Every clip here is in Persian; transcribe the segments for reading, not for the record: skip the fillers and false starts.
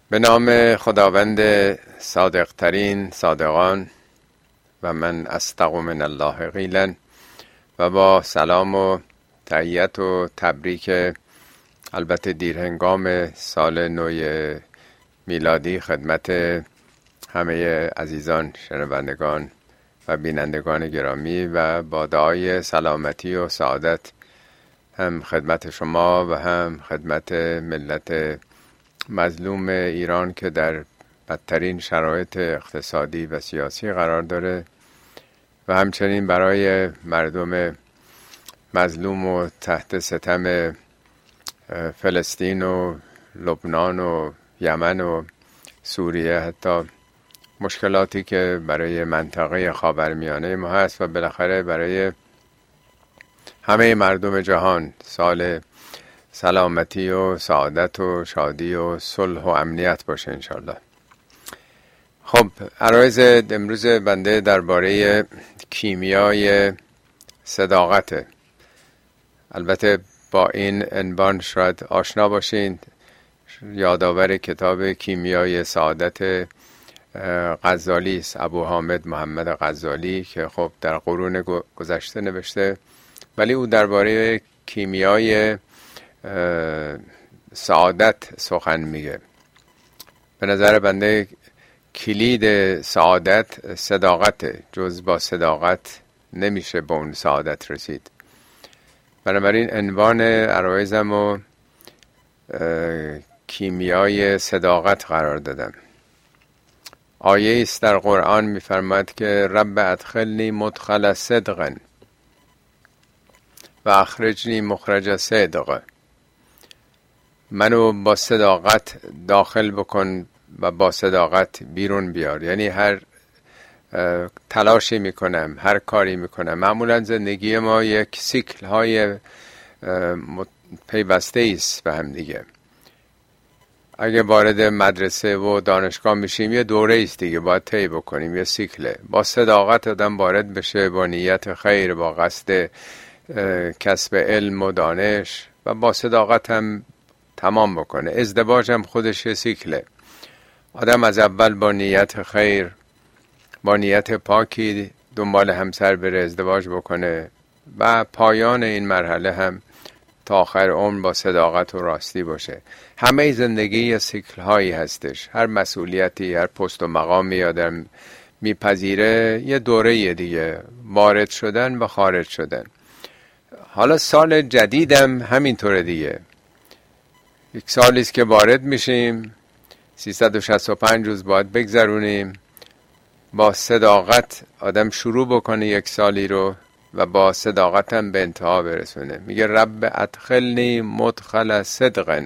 به نام خداوند صادق ترین صادقان و من اصدق من الله قیلا و با سلام و تحیت و تبریک البته دیرهنگام سال نو میلادی خدمت همه عزیزان شنوندگان و بینندگان گرامی و با دعای سلامتی و سعادت هم خدمت شما و هم خدمت ملت مظلوم ایران که در بدترین شرایط اقتصادی و سیاسی قرار داره و همچنین برای مردم مظلوم و تحت ستم فلسطین و لبنان و یمن و سوریه، حتی مشکلاتی که برای منطقه خاورمیانه ما هست و بالاخره برای همه مردم جهان سال سلامتی و سعادت و شادی و صلح و امنیت باشه انشالله. خب عرایض امروز بنده درباره کیمیای صداقت. البته با این عنوان شاید آشنا باشین، یادآور کتاب کیمیای سعادت غزالی است، ابو حامد محمد غزالی که خب در قرون گذشته نوشته، ولی او درباره کیمیای سعادت سخن میگه. به نظر بنده کلید سعادت صداقت، جز با صداقت نمیشه به اون سعادت رسید. بنابراین عنوان عرایزم رو کیمیای صداقت قرار دادم. آیه است در قرآن میفرماید که رب ادخلنی مدخل صدق و اخرجنی مخرج صدق. منو با صداقت داخل بکن و با صداقت بیرون بیار. یعنی هر تلاشی میکنم، هر کاری میکنم. معمولا زندگی ما یک سیکل های پیوسته است به هم دیگه. اگه وارد مدرسه و دانشگاه میشیم یه دوره است دیگه، باید طی بکنیم، یه سیکله. با صداقت آدم وارد بشه، با نیت خیر، با قصد کسب علم و دانش، و با صداقت هم تمام بکنه. ازدواج هم خودش یه سیکله. آدم از اول با نیت خیر، با نیت پاکی دنبال همسر بره، ازدواج بکنه و پایان این مرحله هم تا آخر عمر با صداقت و راستی باشه. همه زندگی یه سیکل هایی هستش. هر مسئولیتی، هر پست و مقامی آدم میپذیره یه دوره دیگه، وارد شدن و خارج شدن. حالا سال جدیدم همینطوره دیگه. یک سالیست که وارد میشیم، 365 روز باید بگذرونیم. با صداقت آدم شروع بکنه یک سالی رو و با صداقت هم به انتها برسونه. میگه رب ادخلنی مدخل صدق.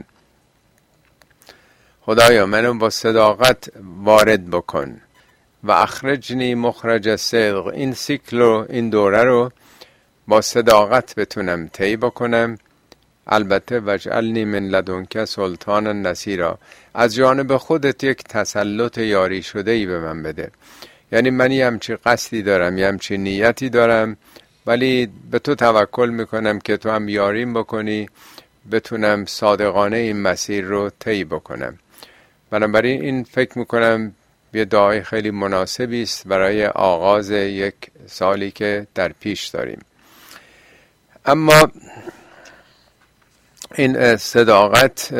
خدایا منو با صداقت وارد بکن و اخرجنی مخرج صدق. این سیکل رو، این دوره رو با صداقت بتونم طی بکنم. البته وجعلنی من لدنک سلطانا نصیرا. از جانب خودت یک تسلط یاری شده ای به من بده. یعنی من یه همچی قصدی دارم، یه همچی نیتی دارم، ولی به تو توکل میکنم که تو هم یاریم بکنی، بتونم صادقانه این مسیر رو طی بکنم. بنابراین این فکر میکنم یه دعای خیلی مناسبی است برای آغاز یک سالی که در پیش داریم. اما این صداقت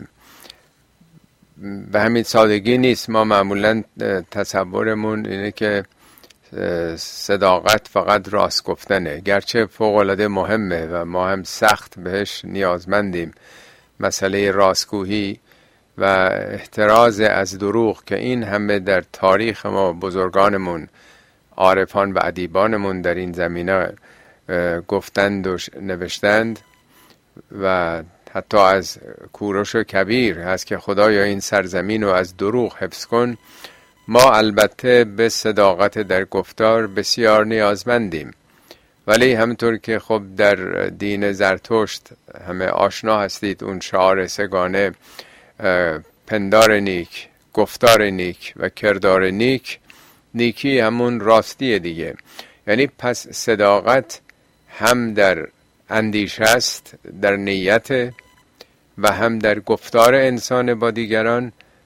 به همین سادگی نیست. ما معمولا تصورمون اینه که صداقت فقط راست گفتنه، گرچه فوق‌العاده مهمه و ما هم سخت بهش نیازمندیم. مسئله راستگویی و احتراز از دروغ که این همه در تاریخ ما بزرگانمون، عارفان و ادیبانمون در این زمینه گفتند و نوشتند، و حتی از کوروش کبیر هست که خدایا این سرزمین رو از دروغ حفظ کن. ما البته به صداقت در گفتار بسیار نیازمندیم، ولی همونطور که خب در دین زرتشت همه آشنا هستید، اون شعار سگانه پندار نیک، گفتار نیک و کردار نیک. نیکی همون راستی دیگه. یعنی پس صداقت هم در اندیشه است، در نیت، و هم در گفتار انسان با دیگران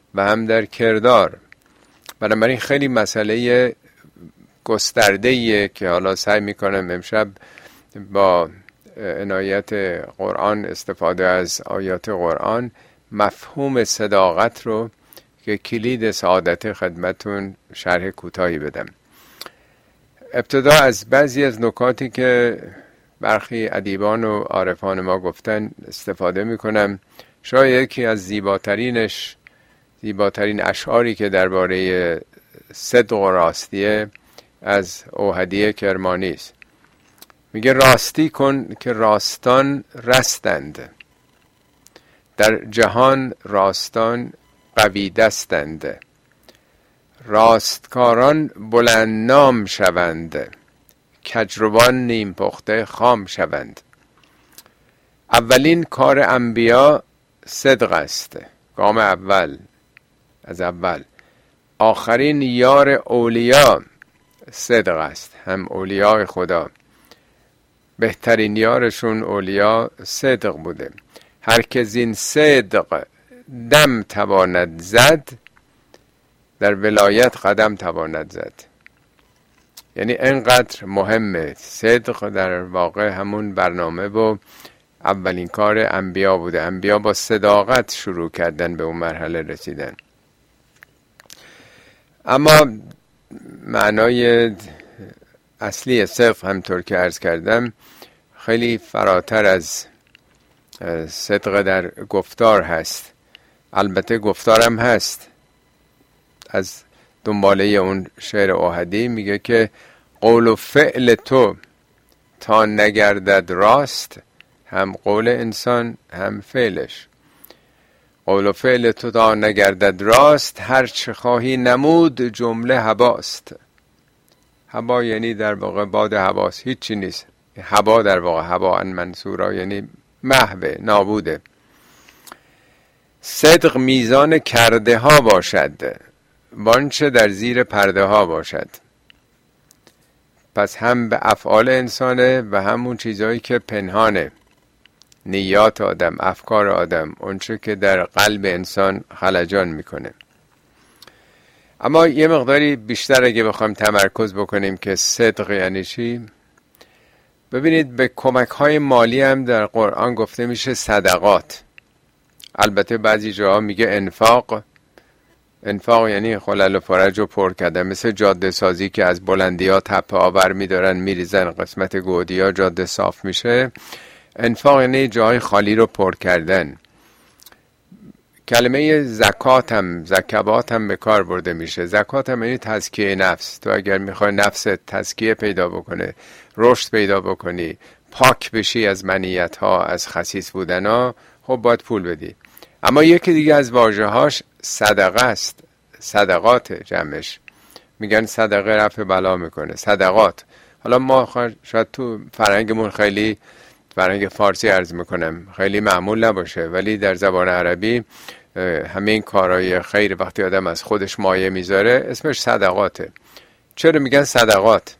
و هم در کردار. بنابراین خیلی مسئله گسترده‌ایه که حالا سعی میکنم امشب با عنایت قرآن، استفاده از آیات قرآن، مفهوم صداقت رو که کلید سعادت خدمتون شرح کوتاهی بدم. ابتدا از بعضی از نکاتی که برخی ادیبان و عارفان ما گفتن استفاده میکنم. شاید یکی از زیباترین اشعاری که درباره صدق و راستیه از اوحدی کرمانی است. میگه راستی کن که راستان رستند، در جهان راستان قوی دستند، راستکاران بلند نام شوند، کجروان نیم پخته خام شوند. اولین کار انبیا صدق است، گام اول از اول. آخرین یار اولیا صدق است، هم اولیاء خدا بهترین یارشون اولیا صدق بوده. هر که زین صدق دم تواند زد، در ولایت قدم تواند زد. یعنی انقدر مهمه. صدق در واقع همون برنامه و اولین کار انبیا بوده. انبیا با صداقت شروع کردن به اون مرحله رسیدن. اما معنای اصلی صدق همطور که عرض کردم خیلی فراتر از صدق در گفتار هست. البته گفتارم هست. از دنباله اون شعر اوحدی میگه که قول و فعل تو تا نگردد راست، هم قول انسان هم فعلش. قول و فعل تو تا نگردد راست، هر چه خواهی نمود جمله هباست. هبا یعنی در واقع باد هواست، هیچی نیست. هبا در واقع هبا منصورا یعنی محو، نابوده. صدق میزان کرده ها باشد، وانچه در زیر پرده ها باشد. پس هم به افعال انسانه و همون چیزهایی که پنهانه، نیات آدم، افکار آدم، اونچه که در قلب انسان خلجان میکنه. اما یه مقداری بیشتر اگه بخوایم تمرکز بکنیم که صدق یعنی چی، ببینید به کمک های مالی هم در قرآن گفته میشه صدقات. البته بعضی جاها میگه انفاق. انفاق یعنی خلل و فرج رو پر کردن، مثل جاده سازی که از بلندی ها تپه آور میدارن میریزن، قسمت گودی ها جاده صاف میشه. انفاق یعنی جای خالی رو پر کردن. کلمه زکات هم، زکوات هم به کار برده میشه. زکات هم یعنی تزکیه نفس. تو اگر میخوای نفست تزکیه پیدا بکنه، رشد پیدا بکنی، پاک بشی از منیت ها، از خسیس بودن ها، خب باید پول بدی. اما یکی دیگه از واژه هاش صدقه است. صدقات جمعش. میگن صدقه رفع بلا میکنه. صدقات. حالا ما شاید تو فرهنگمون خیلی، فرهنگ فارسی عرض میکنم، خیلی معمول نباشه، ولی در زبان عربی همین کارهای خیر وقتی آدم از خودش مایه میذاره اسمش صدقاته. چرا میگن صدقات؟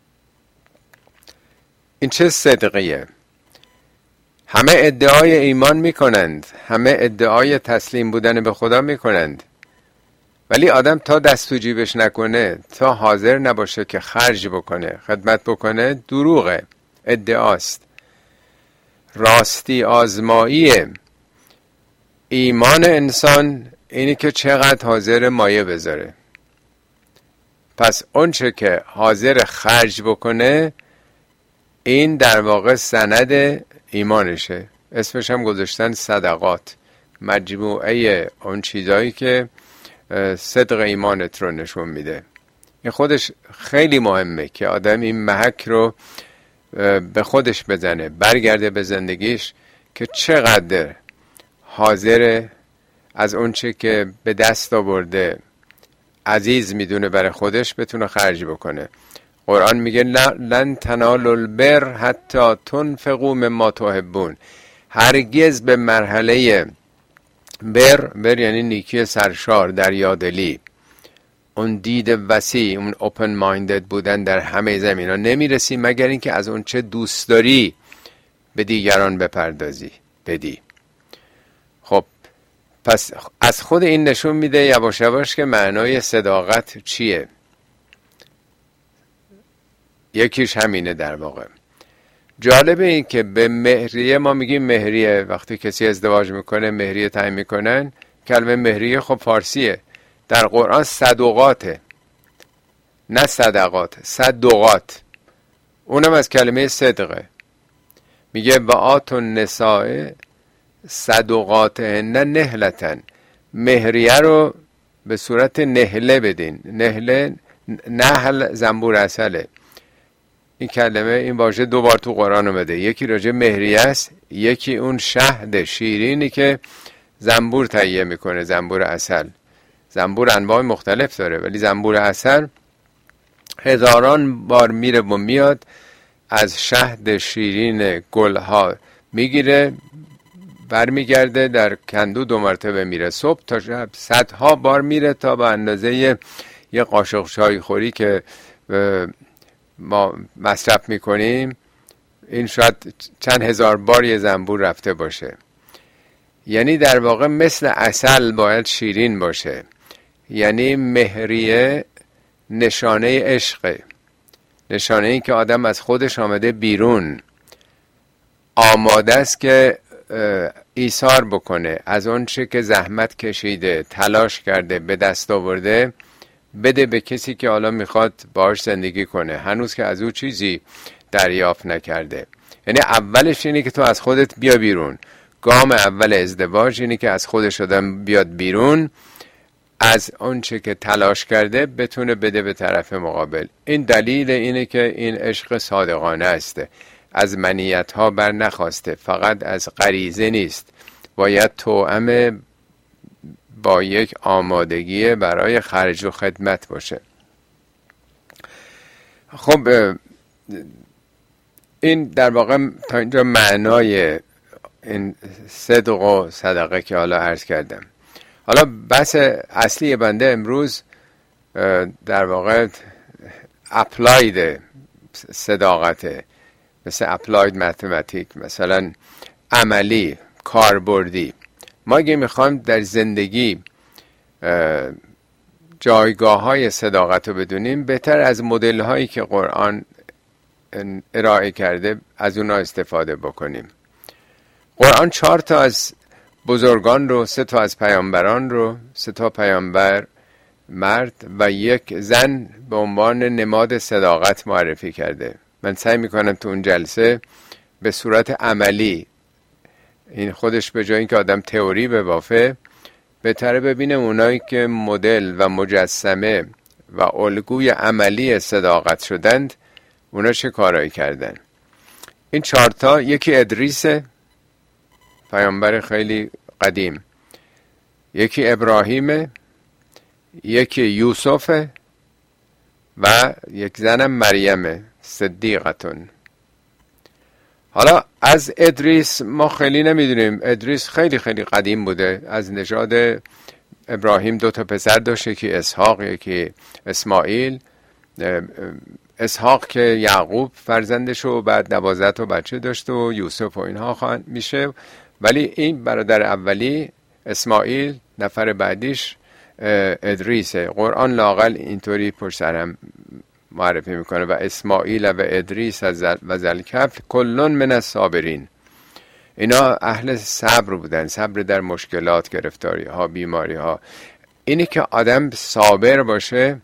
این چه صدقیه؟ همه ادعای ایمان میکنند، همه ادعای تسلیم بودن به خدا میکنند، ولی آدم تا دست تو جیبش نکنه، تا حاضر نباشه که خرج بکنه، خدمت بکنه، دروغه، ادعاست. راستی آزمایی ایمان انسان اینی که چقدر حاضر مایه بذاره. پس اونچه که حاضر خرج بکنه این در واقع سند ایمانشه. اسمش هم گذاشتن صدقات، مجموعه اون چیزایی که صدق ایمانت رو نشون میده. این خودش خیلی مهمه که آدم این محک رو به خودش بزنه، برگرده به زندگیش که چقدر حاضر از اونچه که به دست آورده عزیز میدونه برای خودش بتونه خرج بکنه. قرآن میگه لن تنالوا البر حتی تنفقوا مما تحبون. هرگز به مرحله بر یعنی نیکی سرشار، دریادلی، اون دید وسیع، اون اوپن مایندد بودن در همه زمینا نمیرسی مگر اینکه از اون چه دوست داری به دیگران بپردازی، بدی. خب پس از خود این نشون میده یواش یواش که معنای صداقت چیه. یکیش همینه در واقع. جالب این که به مهریه ما میگیم مهریه، وقتی کسی ازدواج میکنه مهریه تعیین میکنن. کلمه مهریه خب فارسیه، در قرآن صدقاته، نه صدقات، صدقات، اونم از کلمه صدقه. میگه و آتوا النساء صدقاتهن نهلتن، مهریه رو به صورت نهله بدین. نهله، نهل زنبور عسله. این کلمه، این واژه 2 بار تو قرآن اومده، یکی راجع مهریه است، یکی اون شهد شیرینی که زنبور تهیه میکنه، زنبور عسل. زنبور انواع مختلف داره، ولی زنبور عسل هزاران بار میره و میاد، از شهد شیرین گلها میگیره، برمیگرده در کندو 2 مرتبه میره، صبح تا شب صدها بار میره، تا به اندازه یه قاشق چای خوری که ما مصرف میکنیم، این شاید چند هزار بار یه زنبور رفته باشه. یعنی در واقع مثل عسل باید شیرین باشه. یعنی مهریه نشانه عشقه، نشانه این که آدم از خودش آمده بیرون، آماده است که ایثار بکنه، از اون چه که زحمت کشیده، تلاش کرده، به دست آورده، بده به کسی که حالا میخواد باهاش زندگی کنه، هنوز که از او چیزی دریافت نکرده. یعنی اولش اینه که تو از خودت بیا بیرون. گام اول ازدواج اینه که از خودش آدم بیاد بیرون، از اون چه که تلاش کرده بتونه بده به طرف مقابل. این دلیل اینه که این عشق صادقانه است، از منیت ها بر نخواسته، فقط از غریزه نیست، باید توأم با یک آمادگی برای خرج و خدمت باشه. خب این در واقع تا اینجا معنای این صدق و صدقه که حالا عرض کردم. حالا بحث اصلی بنده امروز در واقع اپلاید صداقته، مثل اپلاید متماتیک، مثلا عملی، کاربردی. ما اگه میخوایم در زندگی جایگاه های صداقت رو بدونیم، بهتر از مدل هایی که قرآن ارائه کرده از اونا استفاده بکنیم. قرآن 4 تا از بزرگان رو، 3 تا از پیامبران رو، 3 تا پیامبر مرد و 1 زن به عنوان نماد صداقت معرفی کرده. من سعی میکنم تو اون جلسه به صورت عملی، این خودش به جای اینکه آدم تئوری ببافه، بهتره ببینه اونایی که مدل و مجسمه و الگوی عملی صداقت شدند، اونا چه کارایی کردن. این 4 تا، یکی ادریس، پیامبر خیلی قدیم، یکی ابراهیم، یکی یوسف و 1 زنم مریم صدیقتون. حالا از ادریس ما خیلی نمیدونیم. ادریس خیلی خیلی قدیم بوده. از نژاد ابراهیم 2 تا پسر داشت، یکی اسحاق، یکی اسماعیل. اسحاق که یعقوب فرزندش و بعد 12 تا بچه داشت و یوسف و اینها میشه. ولی این برادر اولی اسماعیل، نفر بعدیش ادریسه. قرآن لااقل اینطوری پشت سر هم معرفی میکنه و اسماعیل و ادریس و ذوالکفل کلون من الصابرین. اینا اهل صبر بودن، صبر در مشکلات، گرفتاری ها، بیماری ها. اینی که آدم صابر باشه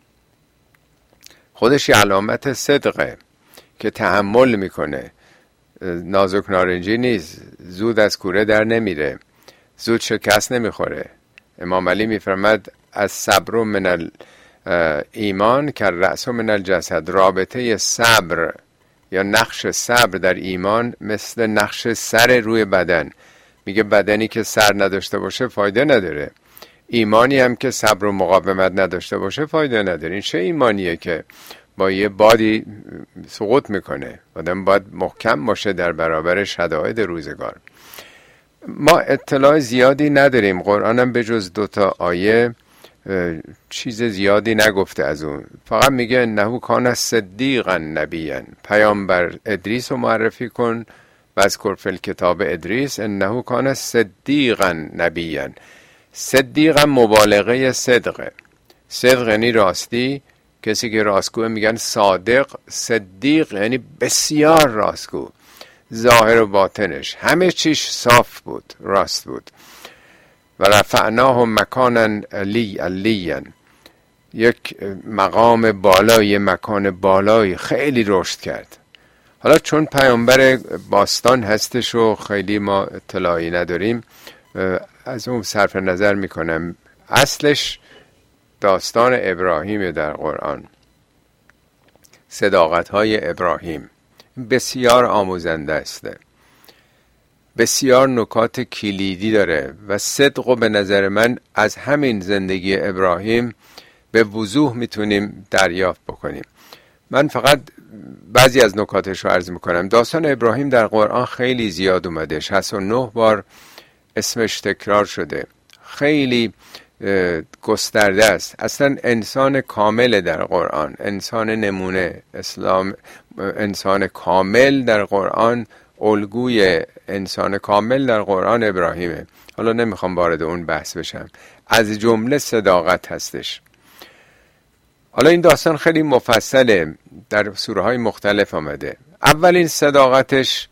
خودش یه علامت صدقه، که تحمل میکنه، نازک نارنجی نیست، زود از کوره در نمیره، زود شکست نمیخوره. امام علی میفرماد از صبر من ایمان که رأس من الجسد. رابطه صبر یا نقش صبر در ایمان مثل نقش سر روی بدن. میگه بدنی که سر نداشته باشه فایده نداره، ایمانی هم که صبر و مقاومت نداشته باشه فایده نداره. این چه ایمانیه که با یه بادی سقوط میکنه؟ آدم باید محکم باشه در برابر شدائد روزگار. ما اطلاع زیادی نداریم. قرآن هم به جز 2 تا آیه چیز زیادی نگفته از اون. فقط میگه انه کان صدیقا نبیا. پیامبر ادریس رو معرفی کن و اذکر فی الکتاب ادریس انه کان صدیقا نبیا. صدیق هم مبالغه صدقه. صدق یعنی راستی، کسی که راستگوه میگن صادق. صدیق یعنی بسیار راستگو، ظاهر و باطنش همه چیش صاف بود، راست بود. و رفعناه مکانا علیا، یک مقام بالایی، مکان بالایی، خیلی رشد کرد. حالا چون پیامبر باستان هستش و خیلی ما اطلاعی نداریم، از اون صرف نظر میکنم. اصلش داستان ابراهیم در قرآن، صداقت های ابراهیم بسیار آموزنده است، بسیار نکات کلیدی داره و صدق و به نظر من از همین زندگی ابراهیم به وضوح میتونیم دریافت بکنیم. من فقط بعضی از نکاتش رو عرض میکنم. داستان ابراهیم در قرآن خیلی زیاد اومده، 69 بار اسمش تکرار شده، خیلی گسترده است. اصلا انسان کامل در قرآن، انسان نمونه اسلام، انسان کامل در قرآن، الگوی انسان کامل در قرآن ابراهیمه. حالا نمیخوام وارد اون بحث بشم. از جمله صداقت هستش. حالا این داستان خیلی مفصله، در سوره های مختلف آمده. اولین صداقتش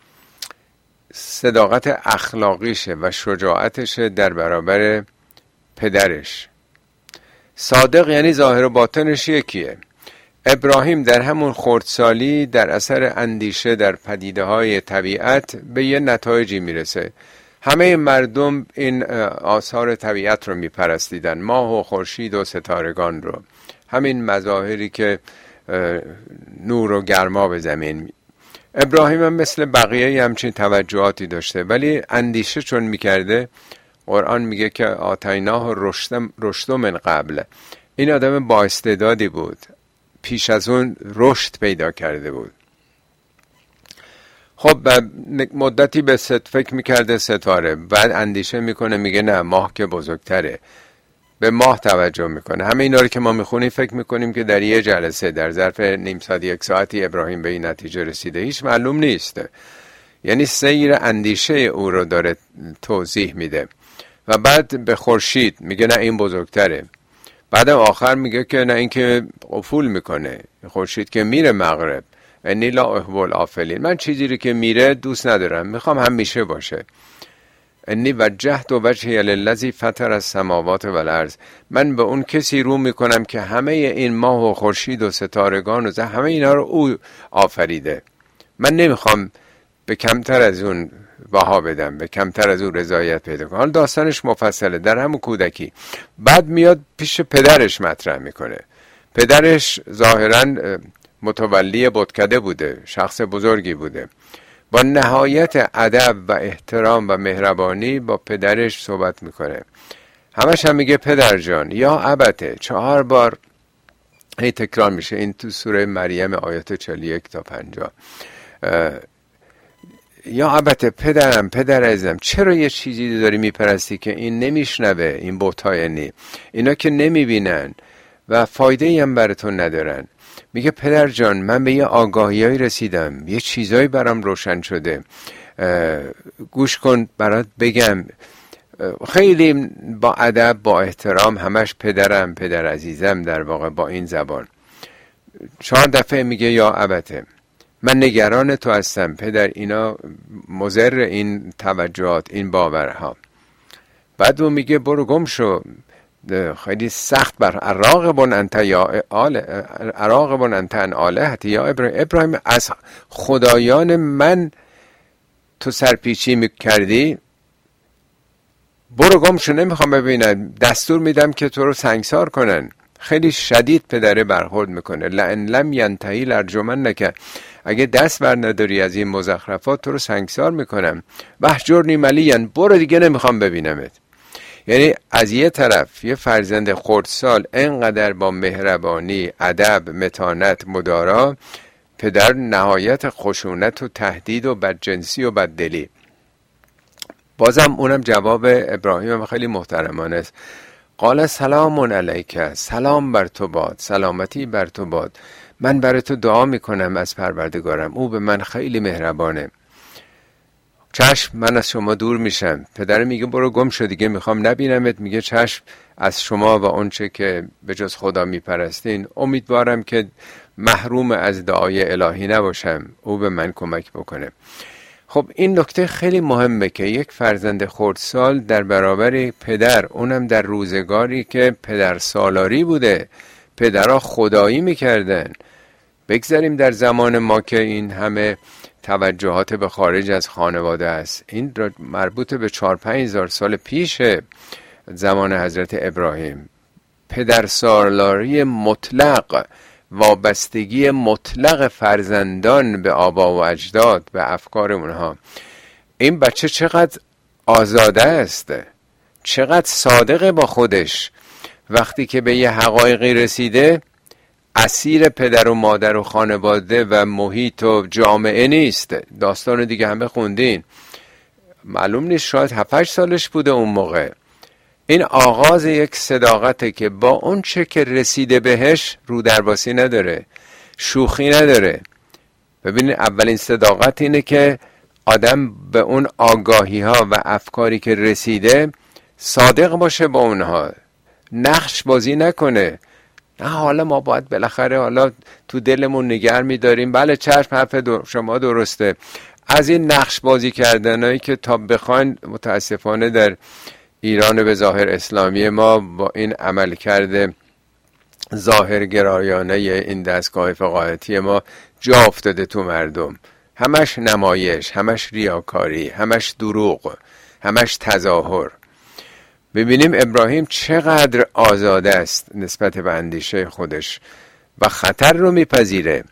صداقت اخلاقیشه و شجاعتشه در برابر پدرش. صادق یعنی ظاهر و باطنش یکیه. ابراهیم در همون خردسالی در اثر اندیشه در پدیده های طبیعت به یه نتایجی میرسه. همه مردم این آثار طبیعت رو میپرستیدن، ماه و خورشید و ستارگان رو، همین مظاهری که نور و گرما به زمین. ابراهیم هم مثل بقیه همچین توجهاتی داشته، ولی اندیشه چون میکرده، قرآن میگه که آتیناه رشد من قبل. این آدم با استعدادی بود، پیش از اون رشد پیدا کرده بود. خب مدتی به فکر میکرده ستاره، بعد اندیشه میکنه، میگه نه ماه که بزرگتره، به ماه توجه میکنه. همه اینا رو که ما میخونیم فکر میکنیم که در یه جلسه در ظرف نیم ساعت یک ساعتی ابراهیم به این نتیجه رسیده، هیچ معلوم نیست. یعنی سیر اندیشه او رو داره توضیح میده. و بعد به خورشید میگه نه این بزرگتره، بعد آخر میگه که نه این که افول میکنه، خورشید که میره مغرب. انی لا احب الافلین، من چیزی رو که میره دوست ندارم، میخوام همیشه باشه. انی وجهت وجهی للذی فطر السماوات والارض، من به اون کسی رو میکنم که همه این ماه و خورشید و ستارگان و همه اینا رو او آفریده. من نمیخوام به کمتر از اون بها بدم، به کمتر از اون رضایت پیدا کنم. حالا داستانش مفصله در همون کودکی. بعد میاد پیش پدرش مطرح میکنه. پدرش ظاهراً متولی بتکده بوده، شخص بزرگی بوده. با نهایت ادب و احترام و مهربانی با پدرش صحبت میکنه. همش هم میگه پدر جان یا ابته، 4 بار هی تکرار میشه. این تو سوره مریم آیات 41 تا 50. یا البته پدرم، پدر عزیزم، چرا یه چیزی داری میپرستی که این نمیشنوه؟ این بت‌ها اینا که نمیبینن و فایده‌ای هم براتون ندارن. میگه پدر جان من به یه آگاهیایی رسیدم، یه چیزایی برام روشن شده، گوش کن برات بگم. خیلی با ادب با احترام، همش پدرم، پدر عزیزم در واقع با این زبان. 4 دفعه میگه یا البته، من نگران تو هستم پدر، اینا مضر این توجهات، این باورها. بعد اون میگه برو گم شو، خیلی سخت بر اراغبون انت یا اراغبون انت ان آلهتی یا ابراهیم، از خدایان من تو سرپیچی میکردی، برو گم شو، نمیخوام ببینم، دستور میدم که تو رو سنگسار کنن. خیلی شدید پدره برخورد میکنه. لئن لم ینتهی لارجمنک، اگه دست بر نداری از این مزخرفات تو رو سنگسار میکنم. واهجرنی ملیا، برو دیگه نمیخوام ببینمت. یعنی از یه طرف یه فرزند خردسال اینقدر با مهربانی، ادب، متانت، مدارا، پدر نهایت خشونت و تهدید و بدجنسی و بددلی. بازم اونم جواب ابراهیم خیلی محترمانه است. قال سلام علیک، سلام بر تو باد، سلامتی بر تو باد، من برای تو دعا میکنم از پروردگارم، او به من خیلی مهربانه. چشم من از شما دور میشم. پدر میگه برو گم شو دیگه، میخوام نبینمت. میگه چشم از شما و اون چه که به جز خدا میپرستین امیدوارم که محروم از دعای الهی نباشم، او به من کمک بکنه. خب این نکته خیلی مهمه که یک فرزند خردسال در برابر پدر، اونم در روزگاری که پدر سالاری بوده، پدرها خدایی میکردن. بگذاریم در زمان ما که این همه توجهات به خارج از خانواده است. این مربوط به 4-5 هزار سال پیشه، زمان حضرت ابراهیم. پدر سالاری مطلق، وابستگی مطلق فرزندان به آبا و اجداد، به افکار اونها. این بچه چقدر آزاده است، چقدر صادقه با خودش. وقتی که به یه حقایقی رسیده اسیر پدر و مادر و خانواده و محیط و جامعه نیست. داستان دیگه همه خوندین، معلوم نیست شاید 7-8 سالش بوده اون موقع. این آغاز یک صداقته که با اون چه که رسیده بهش رو درباسی نداره، شوخی نداره. ببینید اولین صداقت اینه که آدم به اون آگاهی ها و افکاری که رسیده صادق باشه با اونها، نقش بازی نکنه. نه حالا ما باید بالاخره حالا تو دلمون نگر می‌داریم بله چشم حرف شما درسته. از این نقش بازی کردنایی که تا بخواین متاسفانه در ایران به ظاهر اسلامی ما با این عمل کرده ظاهرگرایانه این دستگاه فقاهتی ما جا افتاده تو مردم. همش نمایش، همش ریاکاری، همش دروغ، همش تظاهر. ببینیم ابراهیم چقدر آزاده است نسبت به اندیشه خودش و خطر رو میپذیره.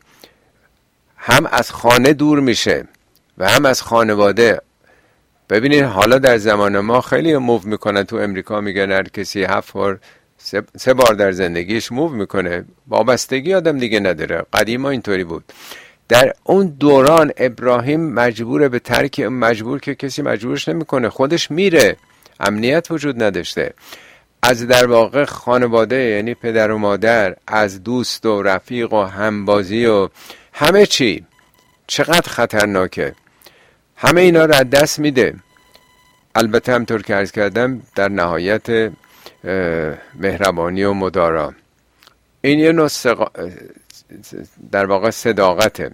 هم از خانه دور میشه و هم از خانواده. ببینید حالا در زمان ما خیلی موو میکنن. تو امریکا میگن هر کسی 7 بار 3 بار در زندگیش موو میکنه. وابستگی آدم دیگه نداره. قدیما اینطوری بود. در اون دوران ابراهیم مجبوره به ترک، مجبور که کسی مجبورش نمیکنه، خودش میره. امنیت وجود نداشته. از در واقع خانواده، یعنی پدر و مادر، از دوست و رفیق و همبازی و همه چی، چقدر خطرناکه. همه اینا رو از دست میده. البته همطور که عرض کردم در نهایت مهربانی و مدارا. این یه نوع در واقع صداقته.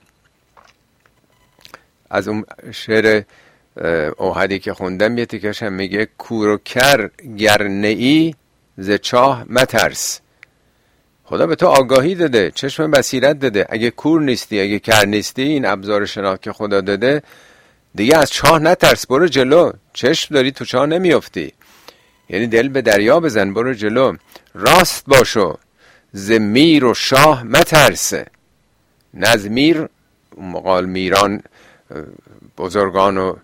از اون شعر اوحدی که خوندم یه تیکش هم میگه کور و کر گرنئی ز چاه مترس. خدا به تو آگاهی داده، چشم بصیرت داده. اگه کور نیستی، اگه کر نیستی، این ابزار شناخت که خدا داده، دیگه از چاه نترس، برو جلو. چشم داری تو چاه نمیافتی، یعنی دل به دریا بزن، برو جلو. راست باشو ز میر و شاه مترس. نه از میر، مقال میران، بزرگان و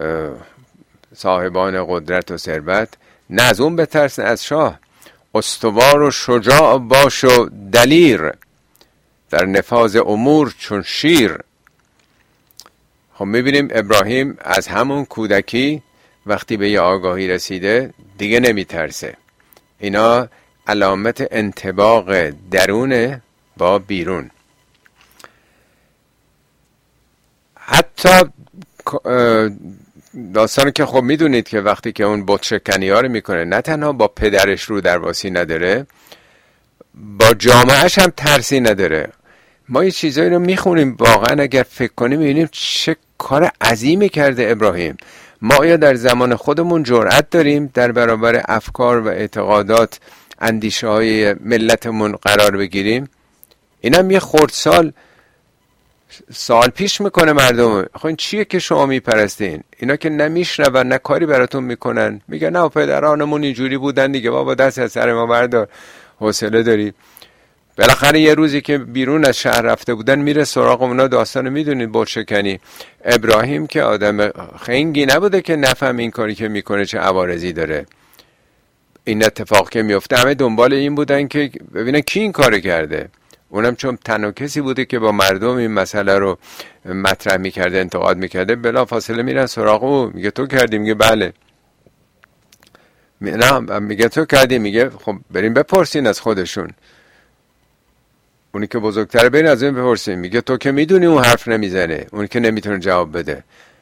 صاحبان قدرت و ثروت، نه از اون بترس، نه از شاه. استوار و شجاع باش و دلیر، در نفاذ امور چون شیر. خب میبینیم ابراهیم از همون کودکی وقتی به یه آگاهی رسیده دیگه نمیترسه. اینا علامت انطباق درونه با بیرون. حتی داستانی که خب میدونید که وقتی که اون بت شکنی ها رو میکنه، نه تنها با پدرش رو درواسی نداره، با جامعهش هم ترسی نداره. ما یه چیزایی رو میخونیم واقعا اگر فکر کنیم میبینیم چه کار عظیمی کرده ابراهیم. ما آیا در زمان خودمون جرأت داریم در برابر افکار و اعتقادات، اندیشه های ملتمون قرار بگیریم؟ اینم یه خردسال سوال پیش میکنه مردم. خب این چیه که شما میپرستین؟ اینا که نمیشنون، نه کاری براتون میکنن. میگن نه پدرانمون اینجوری بودن دیگه، بابا دست از سر ما بردار، حوصله داری. بالاخره یه روزی که بیرون از شهر رفته بودن میره سراغ اونا. داستانو میدونید، بت شکنی. ابراهیم که آدم خنگی نبوده که نفهم این کاری که میکنه چه عوارضی داره. این اتفاق که میفته همه دنبال این بودن که ببینن کی این کارو کرده. اونم چون تنها کسی بوده که با مردم این مسئله رو مطرح میکرده، انتقاد میکرده، بلا فاصله میرن سراغ او. میگه تو کردی؟ میگه بله. نه میگه تو کردی؟ میگه خب بریم بپرسین از خودشون. اونی که بزرگتره برین از این بپرسین. میگه تو که میدونی اون حرف نمیزنه، اونی که نمیتونه جواب بده.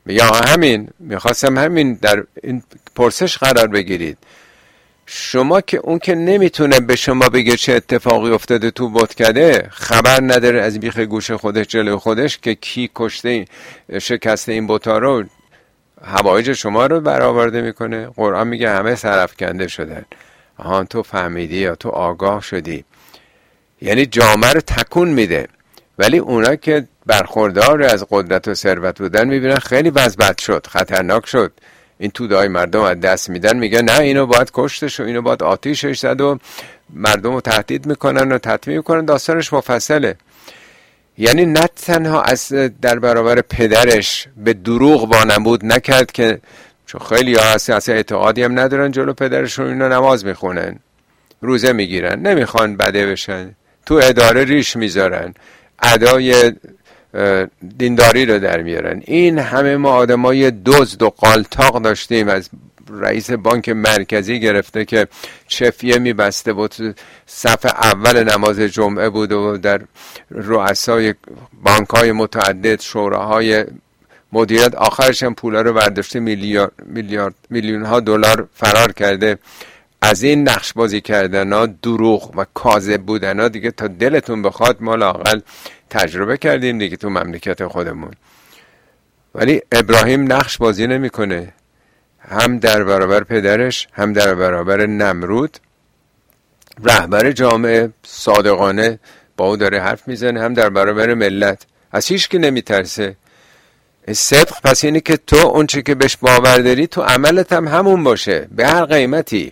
میگه همین، میخواستم همین در این پرسش قرار بگیرید. شما که اون که نمیتونه به شما بگه چه اتفاقی افتاده تو بتکده، خبر نداره از بیخ گوش خودش جلوی خودش که کی کشته شکسته این بتا رو، هوایج شما رو برآورده میکنه. قرآن میگه همه سرافکنده شدن. آهان تو فهمیدی یا تو آگاه شدی، یعنی جامعه رو تکون میده. ولی اونا که برخوردار از قدرت و ثروت بودن میبینن خیلی وضع بد شد، خطرناک شد، این توده‌های مردم از دست میدن، میگن نه اینو باید کشتش و اینو باید آتیشش زد و مردم رو تهدید میکنن و تطمیع میکنن. داستانش مفصله. یعنی نه تنها از در برابر پدرش به دروغ وانمود نکرد، که چون خیلی ها اصلا اعتقادی هم ندارن جلو پدرشون، اینا نماز میخونن، روزه میگیرن، نمیخوان بده بشن، تو اداره ریش میذارن، ادای دینداری رو در میارن. این همه ما آدمای دزد و قالتاق داشتیم، از رئیس بانک مرکزی گرفته که چفیه میبسته بود، صف اول نماز جمعه بود و در رؤسای بانک‌های متعدد، شوراهای مدیریت، آخرش هم پولا رو برداشته میلیون ها دلار فرار کرده. از این نقش بازی کردن ها، دروغ و کاذب بودن ها دیگه تا دلتون بخواد ما لااقل تجربه کردیم دیگه تو مملکت خودمون. ولی ابراهیم نقش بازی نمیکنه، هم در برابر پدرش، هم در برابر نمرود، رهبر جامعه صادقانه با او داره حرف میزنه، هم در برابر ملت از هیچ کی نمیترسه. صدق پس اینه که تو اون چی که بهش باور داری تو عملت هم همون باشه به هر قیمتی.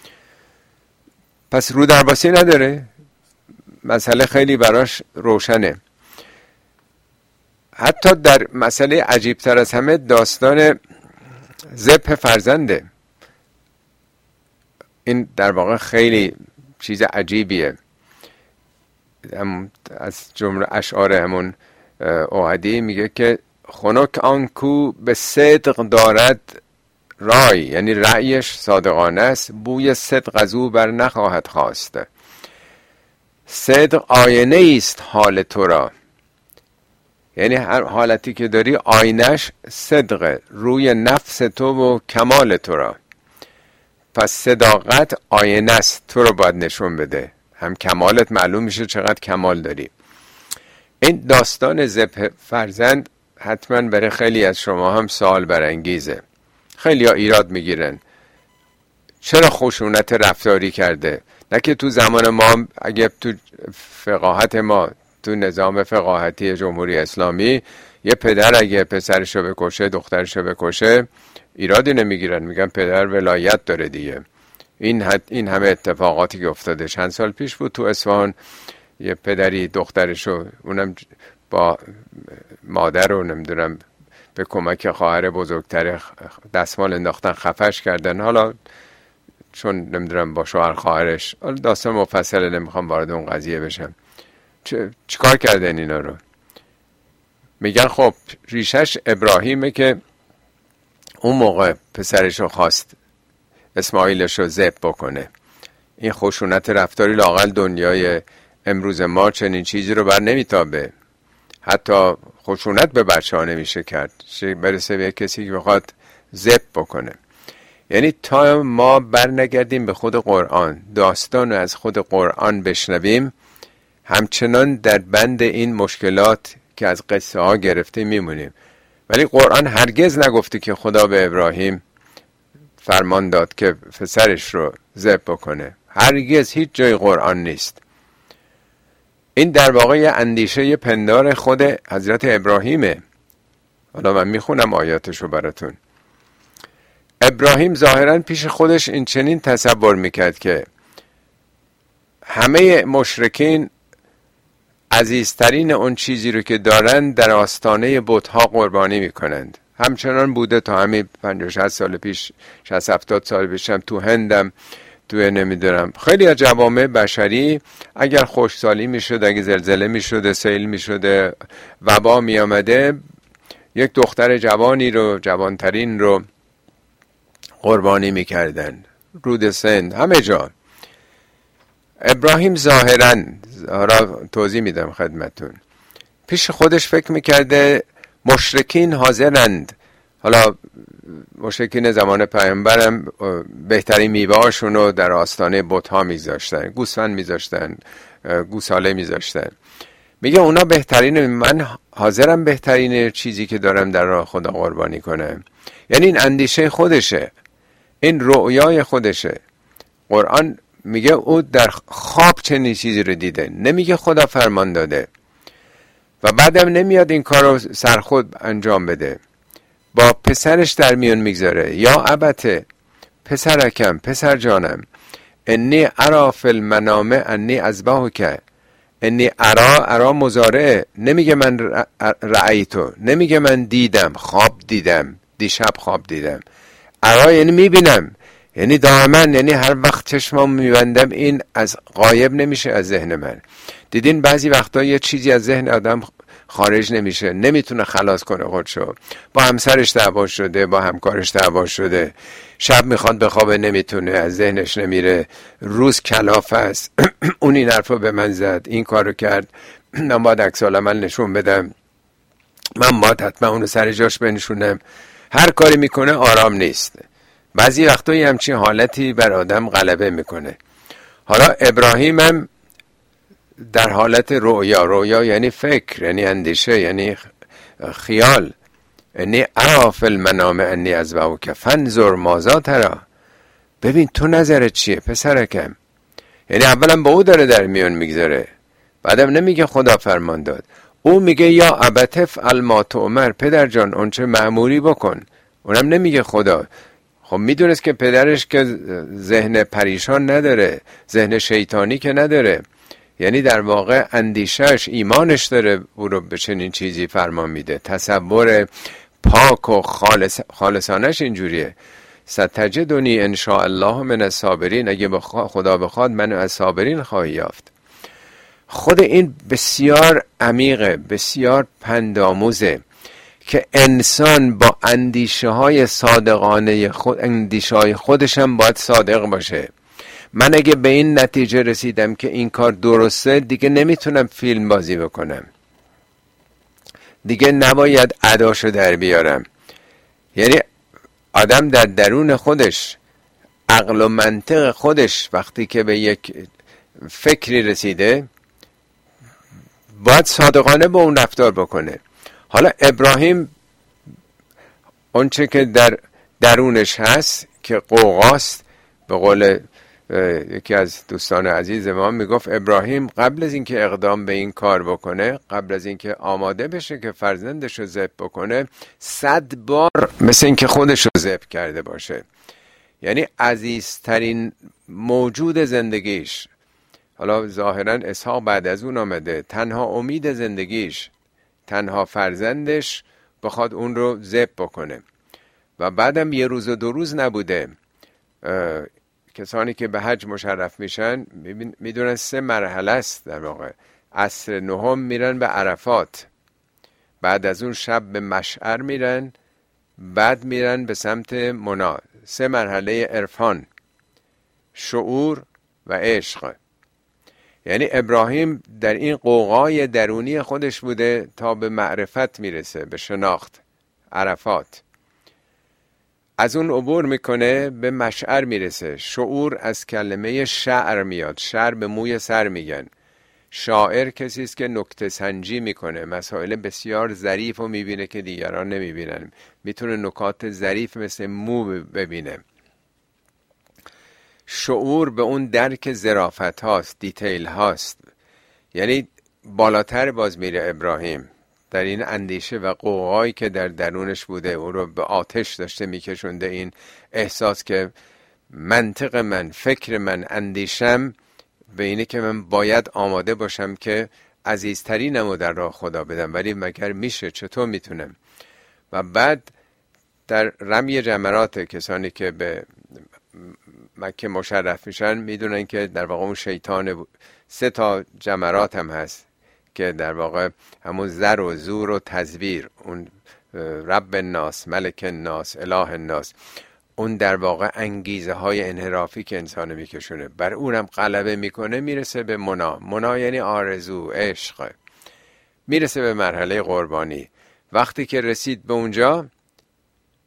پس رو درباسی نداره، مسئله خیلی براش روشنه. حتی در مسئله عجیبتر از همه داستان ذبح فرزنده. این در واقع خیلی چیز عجیبیه. از جمله اشعار همون اوحدی میگه که خنک آن کو به صدق دارد رای، یعنی رأیش صادقانه است، بوی صدق از او بر نخواهد خواست. صدق آینه است حال تو را، یعنی هر حالتی که داری آینش صدقه، روی نفس تو و کمال تو را. پس صداقت آینه است، تو رو باید نشون بده، هم کمالت معلوم میشه چقدر کمال داری. این داستان ذبح فرزند حتما برای خیلی از شما هم سوال برانگیزه. خیلی ها ایراد میگیرن چرا خشونت رفتاری کرده. نه که تو زمان ما، اگه تو فقاهت ما، تو نظام فقاهتی جمهوری اسلامی، یه پدر اگه پسرشو بکشه، دخترشو بکشه، ایرادی نمیگیرن، میگن پدر ولایت داره دیگه. این همه اتفاقاتی که افتاده. چند سال پیش بود تو اصفهان یه پدری دخترشو، اونم با مادر رو نمیدونم به کمک خواهر بزرگتر دستمال انداختن، خفش کردن. حالا چون نمیدونم با شوهر خواهرش، داستان مفصله، نمیخوام وارد اون قضیه بشم. چیکار کردن اینا رو؟ میگن خب ریشش ابراهیمه که اون موقع پسرش رو خواست اسماعیلش رو ذبح بکنه. این خشونت رفتاری لااقل دنیای امروز ما چنین چیزی رو بر نمیتابه. حتی خشونت به بچه ها نمیشه کرد، برسه به کسی که بخواد ذبح بکنه. یعنی تا ما بر نگردیم به خود قرآن، داستان رو از خود قرآن بشنویم، همچنان در بند این مشکلات که از قصه ها گرفته میمونیم. ولی قرآن هرگز نگفته که خدا به ابراهیم فرمان داد که پسرش رو ذبح بکنه. هرگز، هیچ جای قرآن نیست. این در واقع یه اندیشه پندار خود حضرت ابراهیمه. حالا من میخونم آیاتشو براتون. ابراهیم ظاهراً پیش خودش این چنین تصور میکرد که همه مشرکین عزیزترین اون چیزی رو که دارن در آستانه بت‌ها قربانی میکنند. همچنان بوده تا همین 50-60 سال پیش، 60-70 سال پیش هم تو هندم، تو نمیدونم خیلی از جوامع بشری اگر خشکسالی میشد، اگه زلزله میشده، سیل میشده، وبا میامده، یک دختر جوانی رو، جوانترین رو قربانی میکردن. رود سند، همه جا. ابراهیم ظاهراً توضیح میدم خدمتون، پیش خودش فکر میکرده مشرکین حاضرند حالا مشرکین زمان پیامبرم بهترین میوه هاشونو در آستانه بت‌ها میذاشتن، گوسفند میذاشتن، گوساله میذاشتن. میگه اونا بهترین، من حاضرم بهترین چیزی که دارم در راه خدا قربانی کنم. یعنی این اندیشه خودشه، این رؤیای خودشه. قرآن میگه او در خواب چنین چیزی رو دیده، نمیگه خدا فرمان داده. و بعدم نمیاد این کار رو سرخود انجام بده، با پسرش در میون میگذاره، یا ابته پسرکم، پسر جانم، انی ارا فی المنام انی اذبحک. انی ارا مضارعه، نمیگه من رأیتو، نمیگه من دیدم، خواب دیدم، دیشب خواب دیدم. ارا یعنی میبینم، یعنی دائما، یعنی هر وقت چشمم میبندم این از غایب نمیشه از ذهن من. دیدین بعضی وقتا یه چیزی از ذهن آدم خارج نمیشه، نمیتونه خلاص کنه خودشو، با همسرش دعوا شده، با همکارش دعوا شده، شب میخواد بخوابه نمیتونه، از ذهنش نمیره، روز کلاف است. اون این حرفو به من زد، این کارو کرد، من باید عکس العمل نشون بدم، من باید حتما اونو سر جاش بنشونم. هر کاری میکنه آرام نیست. بعضی وقتا یه همچین حالتی بر آدم غلبه میکنه. حالا ابراهیم هم در حالت رؤیا یعنی فکر، یعنی اندیشه، یعنی خیال. انی ارا فی المنام انی اذبحک فانظر ماذا تری. ببین تو نظرت چیه پسرکم. یعنی اولا با او داره در میون میگذاره، بعدم نمیگه خدا فرمان داد، او میگه یا ابت افعل ما تؤمر، پدر جان اون چه مأموری بکن. اونم نمیگه خدا. خب میدونست که پدرش که ذهن پریشان نداره، ذهن شیطانی که نداره، یعنی در واقع اندیشش، ایمانش داره او رو به چنین چیزی فرمان میده. تصور پاک و خالصانش اینجوریه. ستجدنی ان شاء الله من الصابرین، اگه خدا بخواد منو از صابرین خواهی یافت. خود این بسیار عمیقه، بسیار پندآموزه که انسان با اندیشه های صادقانه اندیشه های خودش هم باید صادق باشه. من اگه به این نتیجه رسیدم که این کار درسته، دیگه نمیتونم فیلم بازی بکنم، دیگه نباید اداشو در بیارم. یعنی آدم در درون خودش، عقل و منطق خودش وقتی که به یک فکری رسیده، باید صادقانه با اون رفتار بکنه. حالا ابراهیم اونچه که در درونش هست که قوقاست، به قول یکی از دوستان عزیز ما میگفت ابراهیم قبل از اینکه اقدام به این کار بکنه، قبل از اینکه آماده بشه که فرزندش رو ذبح بکنه، 100 بار مثل اینکه خودش رو ذبح کرده باشه. یعنی عزیزترین موجود زندگیش، حالا ظاهرا اسحاق بعد از اون آمده، تنها امید زندگیش، تنها فرزندش، بخواد اون رو ذبح بکنه. و بعدم یه روز و 2 روز نبوده. کسانی که به حج مشرف میشن میدونن 3 مرحله است در واقع. عصر 9 میرن به عرفات، بعد از اون شب به مشعر میرن، بعد میرن به سمت منی. 3 مرحله عرفان، شعور و عشق. یعنی ابراهیم در این قوقای درونی خودش بوده تا به معرفت میرسه، به شناخت، عرفات. از اون عبور میکنه، به مشعر میرسه. شعور از کلمه شعر میاد، شعر به موی سر میگن. شاعر کسی است که نکته سنجی میکنه، مسائل بسیار ظریف رو میبینه که دیگران نمیبینن، میتونه نکات ظریف مثل مو ببینه. شعور به اون درک ظرافت هاست، دیتیل هاست. یعنی بالاتر باز میره ابراهیم در این اندیشه و قوقایی که در درونش بوده، او رو به آتش داشته میکشونده. این احساس که منطق من، فکر من، اندیشم به اینه که من باید آماده باشم که عزیزترینم رو در راه خدا بدم، ولی مگر میشه؟ چطور میتونم؟ و بعد در رمی جمرات، کسانی که به مکه مشرف میشن میدونن که در واقع اون شیطان 3 تا جمرات هم هست که در واقع همون زر و زور و تزویر، اون رب الناس، ملک الناس، اله الناس، اون در واقع انگیزه های انحرافی که انسان میکشونه، بر اونم غلبه میکنه، میرسه به منا یعنی آرزو، عشق، میرسه به مرحله قربانی. وقتی که رسید به اونجا،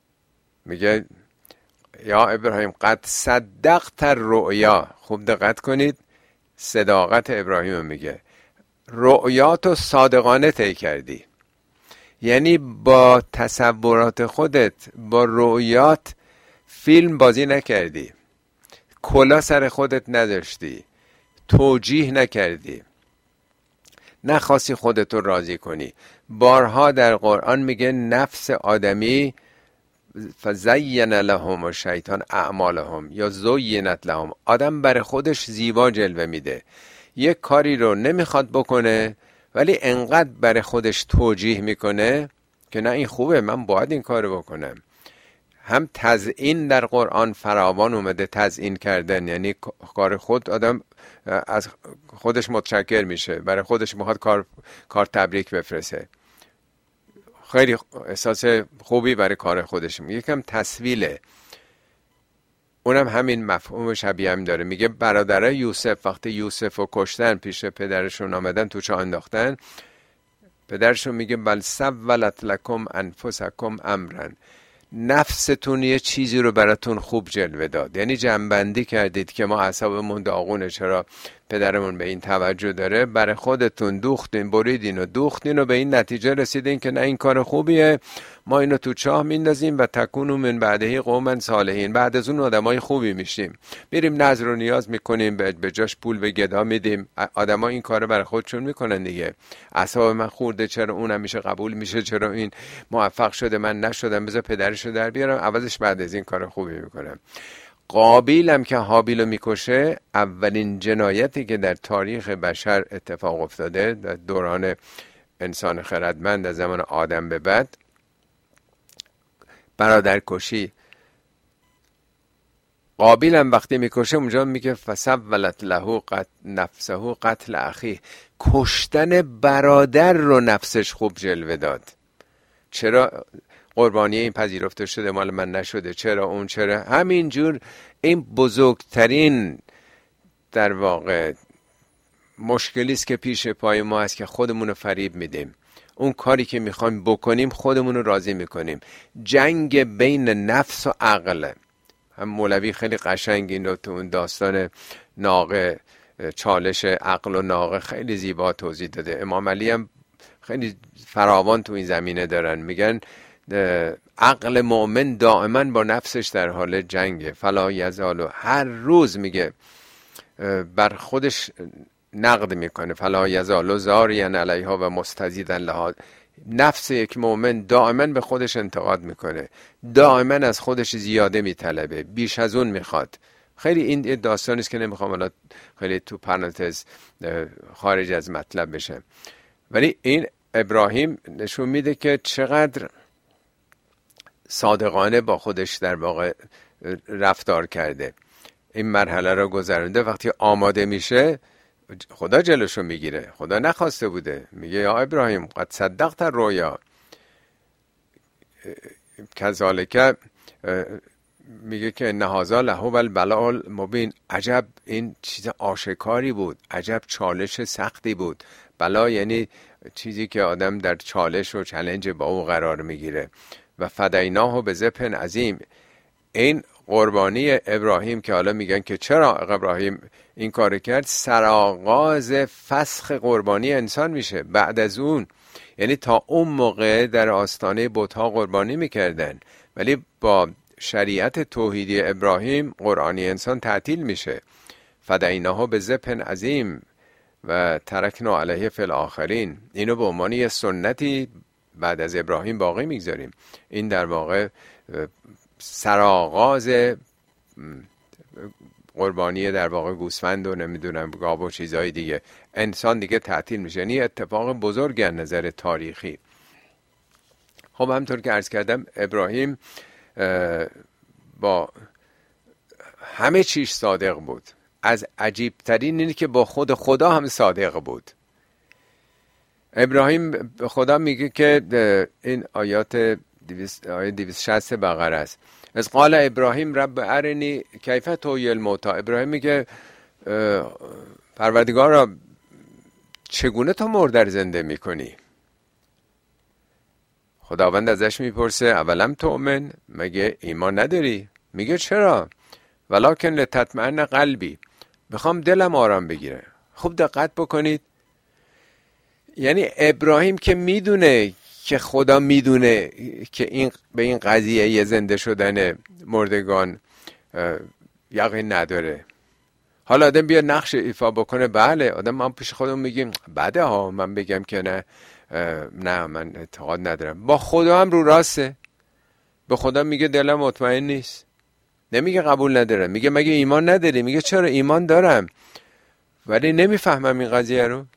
میگه یا ابراهیم قد صدقت الرؤیا. خوب دقت کنید، صداقت ابراهیم میگه رؤیاتو صادقانه طی کردی، یعنی با تصورات خودت، با رؤیات فیلم بازی نکردی، کلا سر خودت نداشتی، توجیه نکردی، نخواستی خودتو راضی کنی. بارها در قرآن میگه نفس آدمی فزین لهم الشیطان اعمالهم یا زینت لهم، آدم برای خودش زیبا جلوه میده، یک کاری رو نمیخواد بکنه ولی انقدر برای خودش توجیه میکنه که نه این خوبه، من باید این کارو بکنم. هم تزیین در قرآن فراوان اومده، تزیین کردن یعنی کار خود، آدم از خودش متشکر میشه، برای خودش میخواد کار تبریک بفرسته، خیلی احساس خوبی برای کار خودش میگه. یکم تسویله، اونم همین مفهوم شبیه هم داره. میگه برادرای یوسف وقتی یوسف رو کشتن، پیش پدرشون آمدن تو چاه انداختن، پدرشون میگه بل سولت لکم انفسکم امرا، نفستون یه چیزی رو براتون خوب جلوه داد، یعنی جنبندی کردید که ما اعصابمون داغونه، چرا پدرمون به این توجه داره، برای خودتون دوختین، بریدین و دوختین و به این نتیجه رسیدین که نه این کار خوبیه، ما اینو تو چاه میندازیم و تکونو من بعدهی قوما صالحین، بعد از اون آدمای خوبی میشیم، میریم نذر و نیاز میکنیم، به جاش پول به گدا میدیم. آدما این کارو برای خودشون میکنن دیگه، اعصاب من خورده، چرا اون همیشه قبول میشه، چرا این موفق شده من نشدم، بذار پدرشو در بیارم عوضش بعد از این کار خوبی میکنم. قابیل هم که هابیلو میکشه، اولین جنایتی که در تاریخ بشر اتفاق افتاده در دوران انسان خردمند از زمان آدم به بعد، برادرکشی. قابیل هم وقتی میکشه اونجا میگه فسولت له نفسه قتل اخی، کشتن برادر رو نفسش خوب جلوه داد. چرا قربانی این پذیرفته شده مال من نشده، چرا اون، چرا همینجور. این بزرگترین در واقع مشکلی است که پیش پای ما هست که خودمون رو فریب میدیم، اون کاری که میخوایم بکنیم خودمون رو راضی میکنیم. جنگ بین نفس و عقل. هم مولوی خیلی قشنگ این رو تو اون داستان ناقه، چالش عقل و ناقه خیلی زیبا توضیح داده. امام علی هم خیلی فراوان تو این زمینه دارن، میگن عقل مؤمن دائما با نفسش در حال جنگه، فلا یزالو، هر روز میگه بر خودش نقد میکنه، فلا یزالو زارین علیها و مستزیدن لها. نفس یک مؤمن دائما به خودش انتقاد میکنه، دائما از خودش زیاده میطلبه، بیش از اون میخواد. خیلی این داستانی است که نمیخوام الان خیلی تو پرانتز خارج از مطلب بشه، ولی این ابراهیم نشون میده که چقدر صادقانه با خودش در واقع رفتار کرده، این مرحله رو گذرونده. وقتی آماده میشه خدا جلوشو میگیره، خدا نخواسته بوده، میگه یا ابراهیم قد صدقت الرؤیا کذالک، میگه که ان هذا لهو البلاء المبین، عجب این چیز آشکاری بود، عجب چالش سختی بود. بلا یعنی چیزی که آدم در چالش و چالش با او قرار میگیره. و فدیناه به ذبح عظیم، این قربانی ابراهیم که حالا میگن که چرا ابراهیم این کار کرد، سرآغاز فسخ قربانی انسان میشه. بعد از اون، یعنی تا اون موقع در آستانه بت‌ها قربانی میکردن، ولی با شریعت توحیدی ابراهیم قربانی انسان تعطیل میشه. فدیناه به ذبح عظیم و ترکنا علیه فی الاخرین، اینو به عنوان یه سنتی بعد از ابراهیم باقی میگذاریم. این در واقع سرآغاز قربانی در واقع گوسفند و نمیدونم گاو و چیزهای دیگه، انسان دیگه تعطیل میشه. یعنی اتفاق بزرگ از نظر تاریخی. خب همطور که عرض کردم ابراهیم با همه چیز صادق بود. از عجیب ترین اینه که با خود خدا هم صادق بود. ابراهیم خدا میگه که این آیات 260 بقره است، از قال ابراهیم رب ارنی کیف تحیی الموتی. ابراهیم میگه پروردگارا چگونه تو مرده رو زنده میکنی؟ خداوند ازش میپرسه اولم تؤمن، مگه ایمان نداری؟ میگه چرا؟ ولکن لتطمئن قلبی، میخوام دلم آرام بگیره. خوب دقت بکنید، یعنی ابراهیم که میدونه که خدا میدونه که این به این قضیه زنده شدن مردگان یقین نداره. حالا آدم بیا نقش ایفا بکنه، بله آدم ما پیش خودمون میگیم بده ها، من بگم که نه من اعتقاد ندارم. با خدا هم رو راسته، به خدا میگه دلم مطمئن نیست، نمیگه قبول ندارم، میگه مگه ایمان نداری؟ میگه چرا ایمان دارم ولی نمیفهمم این قضیه رو.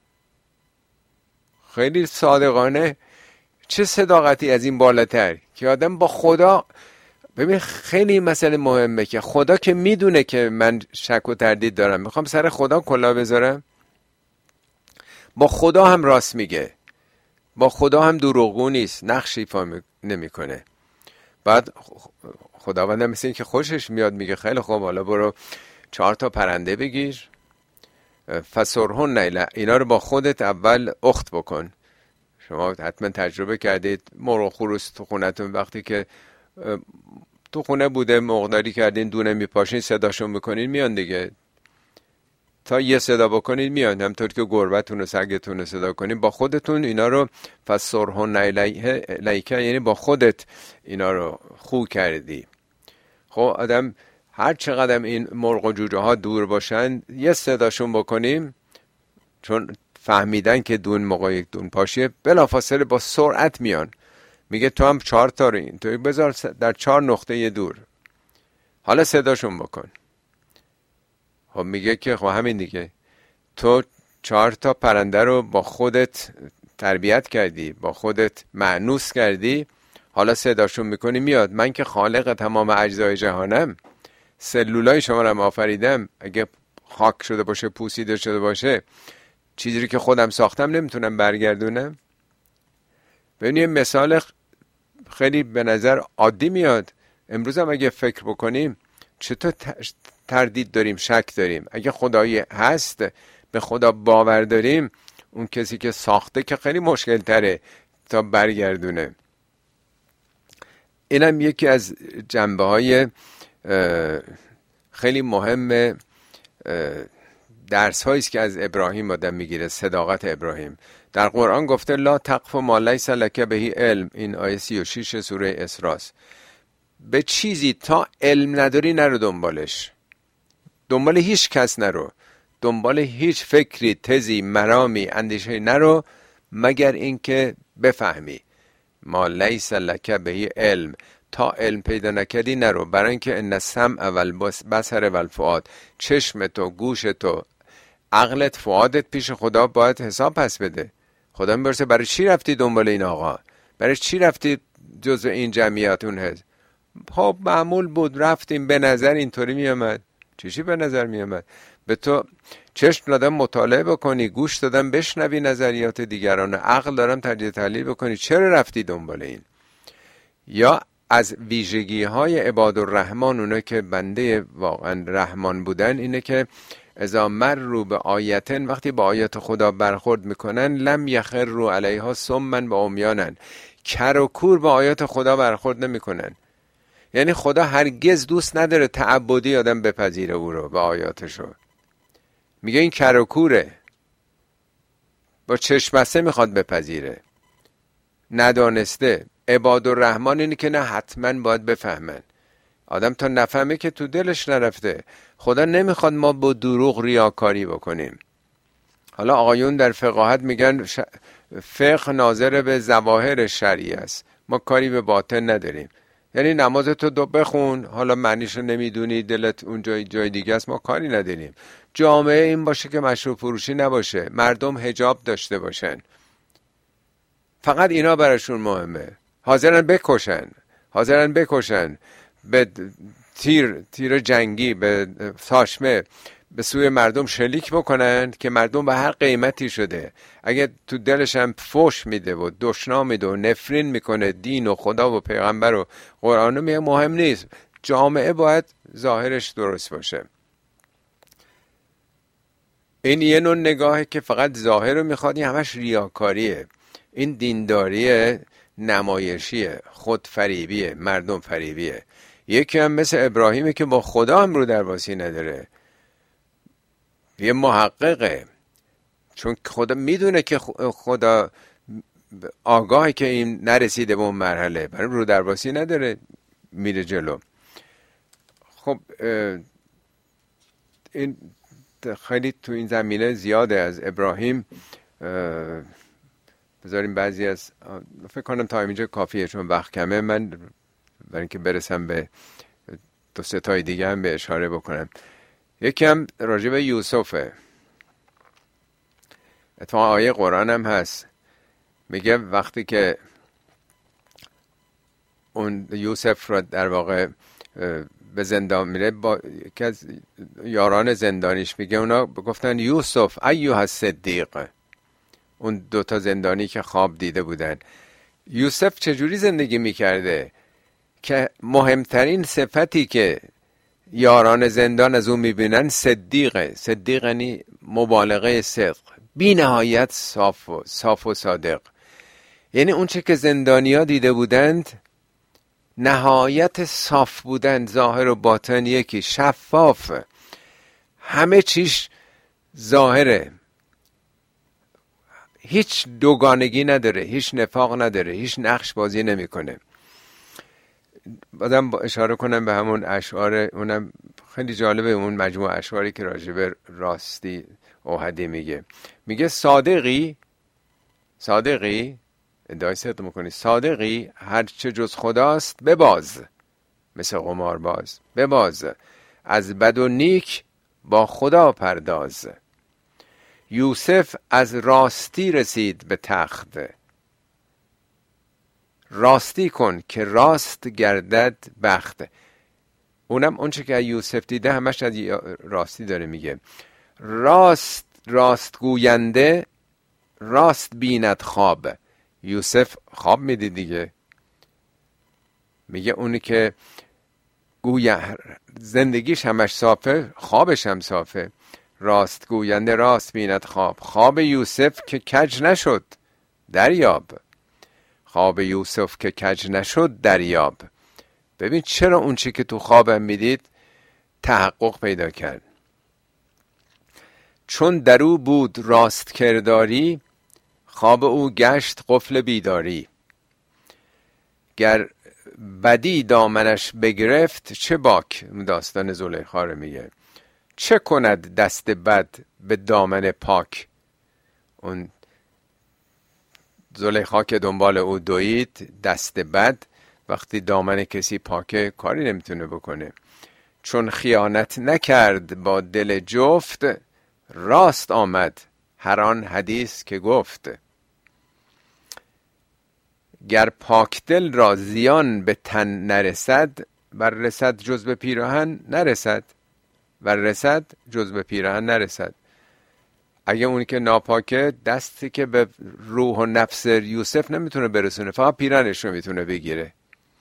خیلی صادقانه، چه صداقتی از این بالاتر که آدم با خدا. ببین خیلی مسئله مهمه که خدا که میدونه که من شک و تردید دارم، میخوام سر خدا کلاه بذارم. با خدا هم راست میگه، با خدا هم دروغگو نیست، نقش ایفا نمیکنه. بعد خداوند مثل این که خوشش میاد میگه خیلی خوب، حالا برو 4 پرنده بگیر، فسرهن اینا رو با خودت اول اخت بکن. شما حتما تجربه کردید مرغ و خروس تو خونتون وقتی که تو خونه بوده مقداری کردین دونه میپاشین صداشون میکنین میان دیگه، تا یه صدا بکنید میان. همطور که گربتون و سگتون رو صدا کنین با خودتون اینا رو فسرهن الیک، یعنی با خودت اینا رو خو کردی. خب آدم هر چقدر این مرغ و جوجه ها دور باشن یه صداشون بکنیم، چون فهمیدن که دون موقع یک دون پاشیه بلافاصله با سرعت میان. میگه تو هم 4 رو این توی بذار در 4 نقطه دور، حالا صداشون بکن. خب میگه که خب همین دیگه، تو 4 پرنده رو با خودت تربیت کردی، با خودت مأنوس کردی، حالا صداشون میکنی میاد. من که خالق تمام اجزای جهانم، سلولای شما رو آفریدم، اگه خاک شده باشه پوسیده شده باشه چیزی که خودم ساختم نمیتونم برگردونم. ببینید مثال خیلی به نظر عادی میاد، امروز هم اگه فکر بکنیم چطور تردید داریم، شک داریم. اگه خدایی هست، به خدا باور داریم، اون کسی که ساخته که خیلی مشکل تره تا برگردونه. اینم یکی از جنبه های خیلی مهم درس هاییست که از ابراهیم آدم میگیره، صداقت ابراهیم. در قرآن گفته لا تقف ما لیس لک به علم، این آیه 36 سوره اسراء. به چیزی تا علم نداری نرو دنبالش، دنبال هیچ کس نرو، دنبال هیچ فکری، تزی، مرامی، اندیشه نرو مگر اینکه بفهمی. ما لیس لک به علم، تا علم پیدا نکردی نرو. برای اینکه ان السمع والبصر والفؤاد، چشم تو، گوش تو، عقلت، فؤادت پیش خدا باید حساب پس بده. خدا میپرسه برای چی رفتی دنبال این آقا؟ برای چی رفتی جزو این جمعیتون هست؟ خب معمول بود رفتیم، به نظر اینطوری میامد. چیزی به نظر میامد؟ به تو چشم دادم مطالعه بکنی، گوش دادم بشنوی نظریات دیگران، عقل دارم تجزیه تحلیل بکنی، چرا رفتی دنبال این؟ یا از ویژگی های عباد الرحمن، اونا که بنده واقعا رحمان بودن، اینه که اذا مروا به آیتن، وقتی با آیت خدا برخورد میکنن، لم یخروا علیها صما و عمیانا، کر و کور با آیات خدا برخورد نمیکنن. یعنی خدا هرگز دوست نداره تعبدی آدم بپذیره او رو به آیاتشو. میگه این کر و کوره، با چشم بسته میخواد بپذیره، ندانسته. عباد الرحمن اینه که نه حتما باید بفهمن. آدم تا نفهمه که تو دلش نرفته. خدا نمیخواد ما با دروغ ریاکاری بکنیم. حالا آقایون در فقاهت میگن فقه ناظر به ظواهر شرعی است، ما کاری به باطن نداریم. یعنی نمازتو دو بخون، حالا معنیشو نمیدونی، دلت اون جای دیگه است، ما کاری نداریم. جامعه این باشه که مشروع فروشی نباشه، مردم حجاب داشته باشن، فقط اینا براشون مهمه. حاضرن بکشن به تیر جنگی، به تاشمه به سوی مردم شلیک بکنن که مردم به هر قیمتی شده. اگه تو دلش هم فوش میده و دشنام میده و نفرین میکنه دین و خدا و پیغمبر و قرآن، میگه مهم نیست. جامعه باید ظاهرش درست باشه. این یه نوع نگاهه که فقط ظاهر رو میخواد، این همش ریاکاریه. این دینداریه نمایشیه، خود فریبیه، مردم فریبیه. یکی هم مثل ابراهیمه که با خدا هم رو درواسی نداره، یه محققه، چون خدا میدونه که خدا آگاهی که این نرسیده به اون مرحله، برای رو درواسی نداره، میره جلو. خب این خیلی تو این زمینه زیاده از ابراهیم. بذاریم بعضی از، فکر کنم تا اینجا کافیه چون وقت کمه، من برای اینکه برسم به دو سه تای دیگه هم به اشاره بکنم. یکی هم راجع به یوسفه، اتفاقا آیه قرآن هم هست، میگه وقتی که اون یوسف را در واقع به زندان میره، با یکی از یاران زندانیش میگه، اونا گفتن یوسف ایها الصدیق، اون دوتا زندانی که خواب دیده بودن، یوسف چجوری زندگی میکرده که مهمترین صفتی که یاران زندان از اون میبینن صدیقه. صدیق یعنی مبالغه صدق، بی نهایت صاف و صادق. یعنی اون چه که زندانیا دیده بودند نهایت صاف بودن، ظاهر و باطن یکی، شفاف، همه چیش ظاهره، هیچ دوگانگی نداره، هیچ نفاق نداره، هیچ نقش بازی نمیکنه. بعدم اشاره کنم به همون اشعار، اونم خیلی جالبه، اون مجموعه اشعاری که راجع به راستی اوحدی میگه صادقی ادعای صدق میکنی، صادقی هرچه جز خداست بباز، مثل قمارباز بباز، از بد و نیک با خدا پرداز. یوسف از راستی رسید به تخت، راستی کن که راست گردد بخت. اونم اون چه که یوسف دیده همش از راستی داره میگه. راست گوینده راست بیند خواب. یوسف خواب میدید دیگه، میگه اونی که زندگیش همش صافه، خوابش هم صافه. راست گوینده راست بیند خواب، خواب یوسف که کج نشد دریاب. خواب یوسف که کج نشد دریاب. ببین چرا اون چی که تو خوابم میدید تحقق پیدا کرد. چون درو بود راست کرداری، خواب او گشت قفل بیداری. گر بدی دامنش بگرفت چه باک، داستان زلیخا رو میگه، چه کند دست بد به دامن پاک. اون زلیخا که دنبال او دوید، دست بد وقتی دامن کسی پاکه کاری نمیتونه بکنه. چون خیانت نکرد با دل جفت، راست آمد هر آن حدیث که گفت. گر پاک دل را زیان به تن نرسد، بر رسد جز به پیراهن نرسد. بر رسد جز به پیراهن نرسد. اگه اونی که ناپاکه دستی که به روح و نفس یوسف نمیتونه برسونه، فقط پیراهنش رو میتونه بگیره.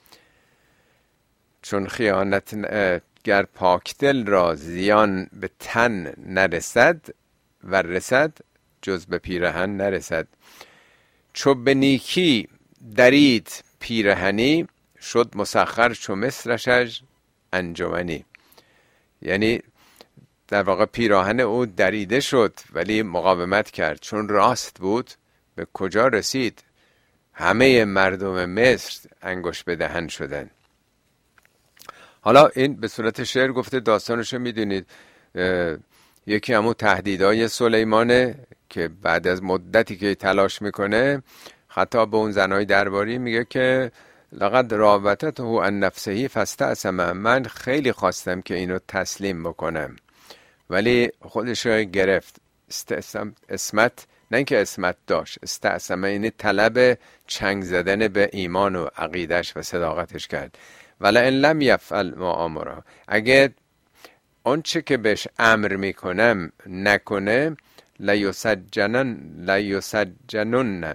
چون خیانت گر پاک دل را زیان به تن نرسد، و رسد جز به پیراهن نرسد. چو به نیکی درید پیرهنی، شد مسخر چو مصرشش انجمنی. یعنی در واقع پیراهن او دریده شد ولی مقاومت کرد، چون راست بود به کجا رسید؟ همه مردم مصر انگشت به دهن شدن. حالا این به صورت شعر گفته، داستانشو میدونید. یکی همون تهدیدهای سلیمانه که بعد از مدتی که تلاش میکنه خطاب به اون زنای درباری میگه که لقد راودته عن نفسه فاستعصم، من خیلی خواستم که اینو تسلیم بکنم ولی خودش رو گرفت. اسمت، نه اینکه اسمت داشت، استعصم یعنی طلب چنگ زدن به ایمان و عقیدش و صداقتش کرد. ولی ان لم یفعل ما امره، اگه اون چه که بهش امر میکنم نکنه، لیسجنن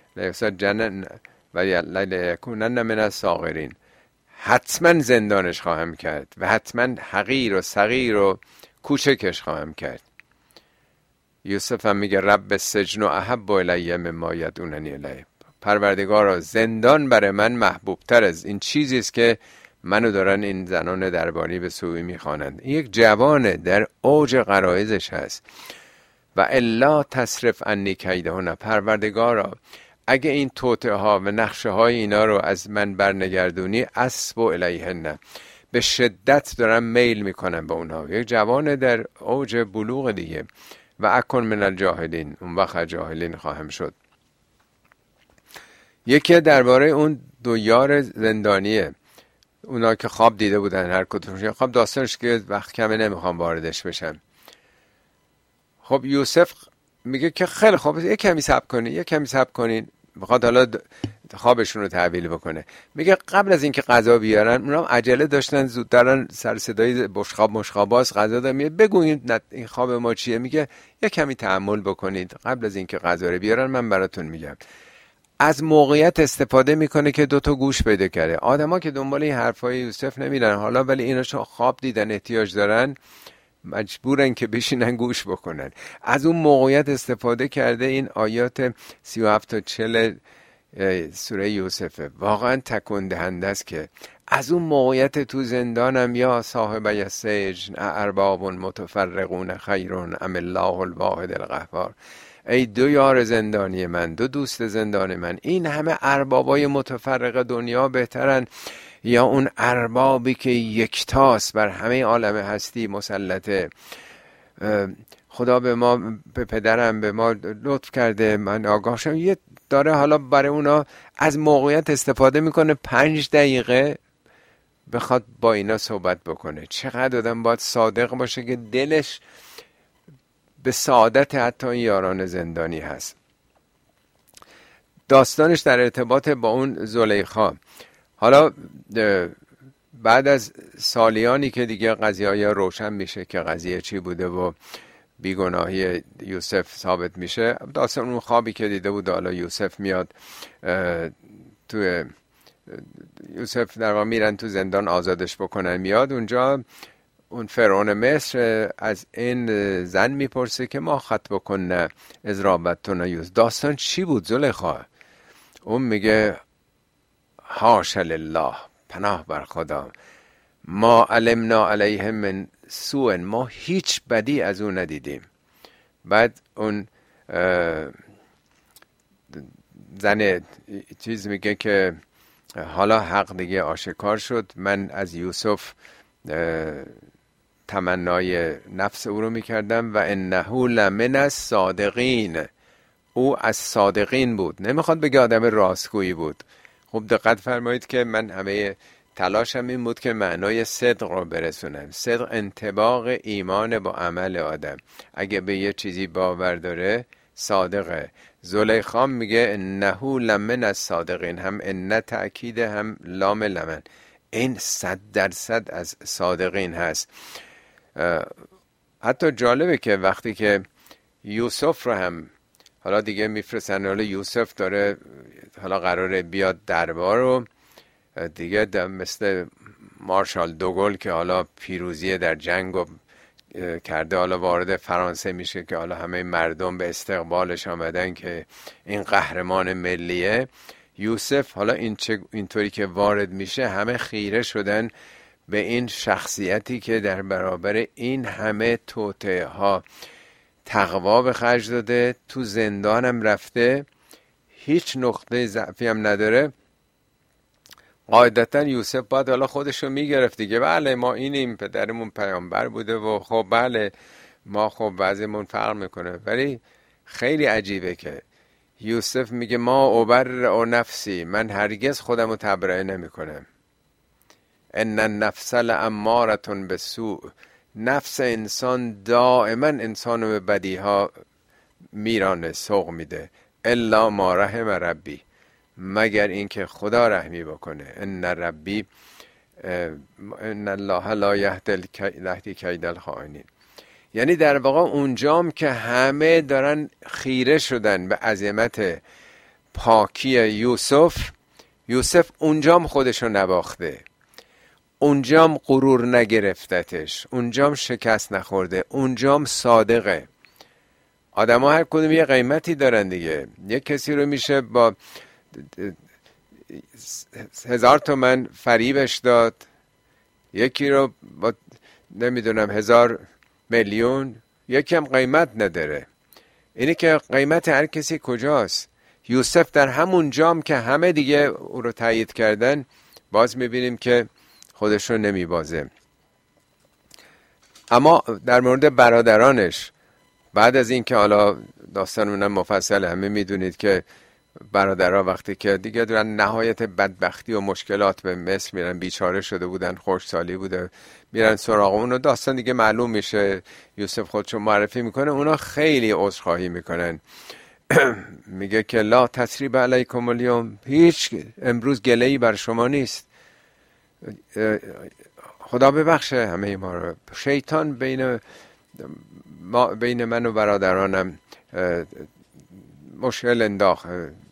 و لیکونن من الصاغرین، حتما زندانش خواهم کرد و حتما حقیر و صغیر و کوچکش خواهم کرد. یوسف هم میگه رب السجن احب الی مما یدعوننی الیه، پروردگارا زندان برای من محبوب تر از این چیزی است که منو دارن این زنان دربانی به سوی میخوانند. این یک جوانه در اوج غرایزش هست. و الا تصرف عنی کیدهن، پروردگارا اگه این توطئه ها و نقشه های اینا رو از من برنگردونی، اسب الیهن، به شدت دارم میل میکنم به اونها. یک جوان در اوج بلوغ دیگه. و اکن من الجاهلین، اون وقت جاهلین خواهم شد. یکی درباره اون دو یار زندانیه، اونا که خواب دیده بودن هر کدومش. خواب داستانش که وقت کمه نمیخوام واردش بشم. خب یوسف میگه که خیلی خوب، یک کمی صبر کنین، بخواد حالا خوابشون رو تعبیل بکنه. میگه قبل از اینکه غذا بیارن، اونا عجله داشتن، زود دارن، سر صدای مشخاباز غذا دادن. میگه بگوین این خواب ما چیه؟ میگه یک کمی تحمل بکنید، قبل از اینکه غذا رو بیارن من براتون میگم. از موقعیت استفاده میکنه که دوتا گوش پیدا کرده. آدما که دنبال این حرفای یوسف نمیرن حالا، ولی اینا چون خواب دیدن احتیاج دارن، مجبورن که بشینن گوش بکنن. از اون موقعیت استفاده کرده. این آیات 37 تا 40 سوره یوسفه. واقعا تکون دهنده است که از اون موقعیت تو زندانم، یا صاحبی السجن ارباب متفرقون خیر ام الله الواحد القهار، ای دو یار زندانی من، دو دوست زندانی من، این همه اربابای متفرق دنیا بهترن یا اون اربابی که یکتاست بر همه عالم هستی مسلطه؟ خدا به ما، به پدرم به ما لطف کرده، من آگاه شدم. یه داره حالا برای اونا از موقعیت استفاده میکنه، 5 دقیقه بخواد با اینا صحبت بکنه. چقدر آدم باید صادق باشه که دلش به سعادت حتی این یاران زندانی هست. داستانش در ارتباط با اون زلیخا. حالا بعد از سالیانی که دیگه قضیه های روشن میشه که قضیه چی بوده و بیگناهی یوسف ثابت میشه، داستان اون خوابی که دیده بود، حالا یوسف میاد تو یوسف در واقع میرن تو زندان آزادش بکنن. میاد اونجا اون فرعون مصر از این زن میپرسه که ما خط بکنه از رابطتون یوسف. داستان چی بود زلیخا؟ اون میگه حاش لله، پناه بر خدا، ما علمنا علیهم من سوء، ما هیچ بدی از اون ندیدیم. بعد اون زن چیز میگه که حالا حق دیگه آشکار شد، من از یوسف تمنای نفس او رو میکردم و انه لمن الصادقین، او از صادقین بود. نمیخواد بگه آدم راستگویی بود. خوب دقت فرمایید که من همه تلاشم این بود که معنای صدق رو برسونم. صدق انطباق ایمان با عمل آدم. اگه به یه چیزی باور داره صادقه. زلیخا میگه انه لمن الصادقین، هم ان تأکید هم لام لمن، این 100% از صادقین هست. حتی جالبه که وقتی که یوسف رو هم حالا دیگه میفرستن، حالا یوسف داره حالا قراره بیاد دربار رو دیگه مثل مارشال دوگل که حالا پیروزی در جنگ رو کرده، حالا وارد فرانسه میشه که حالا همه مردم به استقبالش آمدن که این قهرمان ملیه. یوسف حالا اینطوری که وارد میشه همه خیره شدن به این شخصیتی که در برابر این همه توطئه ها تقوا به خرج داده، تو زندانم رفته، هیچ نقطه ضعفی هم نداره. قاعدتا یوسف باید حالا خودشو میگرفت دیگه، بله ما اینیم، پدرمون پیامبر بوده و خب بله ما خب وضعمون فرق میکنه. ولی خیلی عجیبه که یوسف میگه ما ابرئ نفسی، من هرگز خودمو تبرئه نمیکنم. ان النفس لاماره بالسوء، نفس انسان دائما انسانو به بدیها میرانه، سوق میده. الا ما رحم ربی، مگر اینکه خدا رحمی بکنه. ان ربی ان الله لا یهدی کید الخائنین. یعنی در واقع اونجام که همه دارن خیره شدن به عظمت پاکی یوسف اونجام خودشو نباخته، اونجام غرور نگرفتتش، اونجام شکست نخورده، اونجام صادقه. آدم ها هر کدوم یه قیمتی دارن دیگه. یک کسی رو میشه با 1000 تومن فریبش داد، یکی رو با نمیدونم 1000 میلیون، یکی هم قیمت نداره. اینه که قیمت هر کسی کجاست. یوسف در همون جام که همه دیگه او رو تایید کردن، باز میبینیم که خودش رو نمیبازه. اما در مورد برادرانش، بعد از این که حالا داستان اونم مفصل، همه میدونید که برادرها وقتی که دیگه دارن نهایت بدبختی و مشکلات به مصر میرن، بیچاره شده بودن، خشکسالی بوده، میرن سراغ اون و داستان دیگه معلوم میشه. یوسف خودشو معرفی میکنه، اونا خیلی عذرخواهی میکنن. میگه که لا تثریب علیکم اليوم، هیچ امروز گله‌ای بر شما نیست، خدا ببخشه همه ما رو. شیطان بین من و برادرانم مشکل انداخت،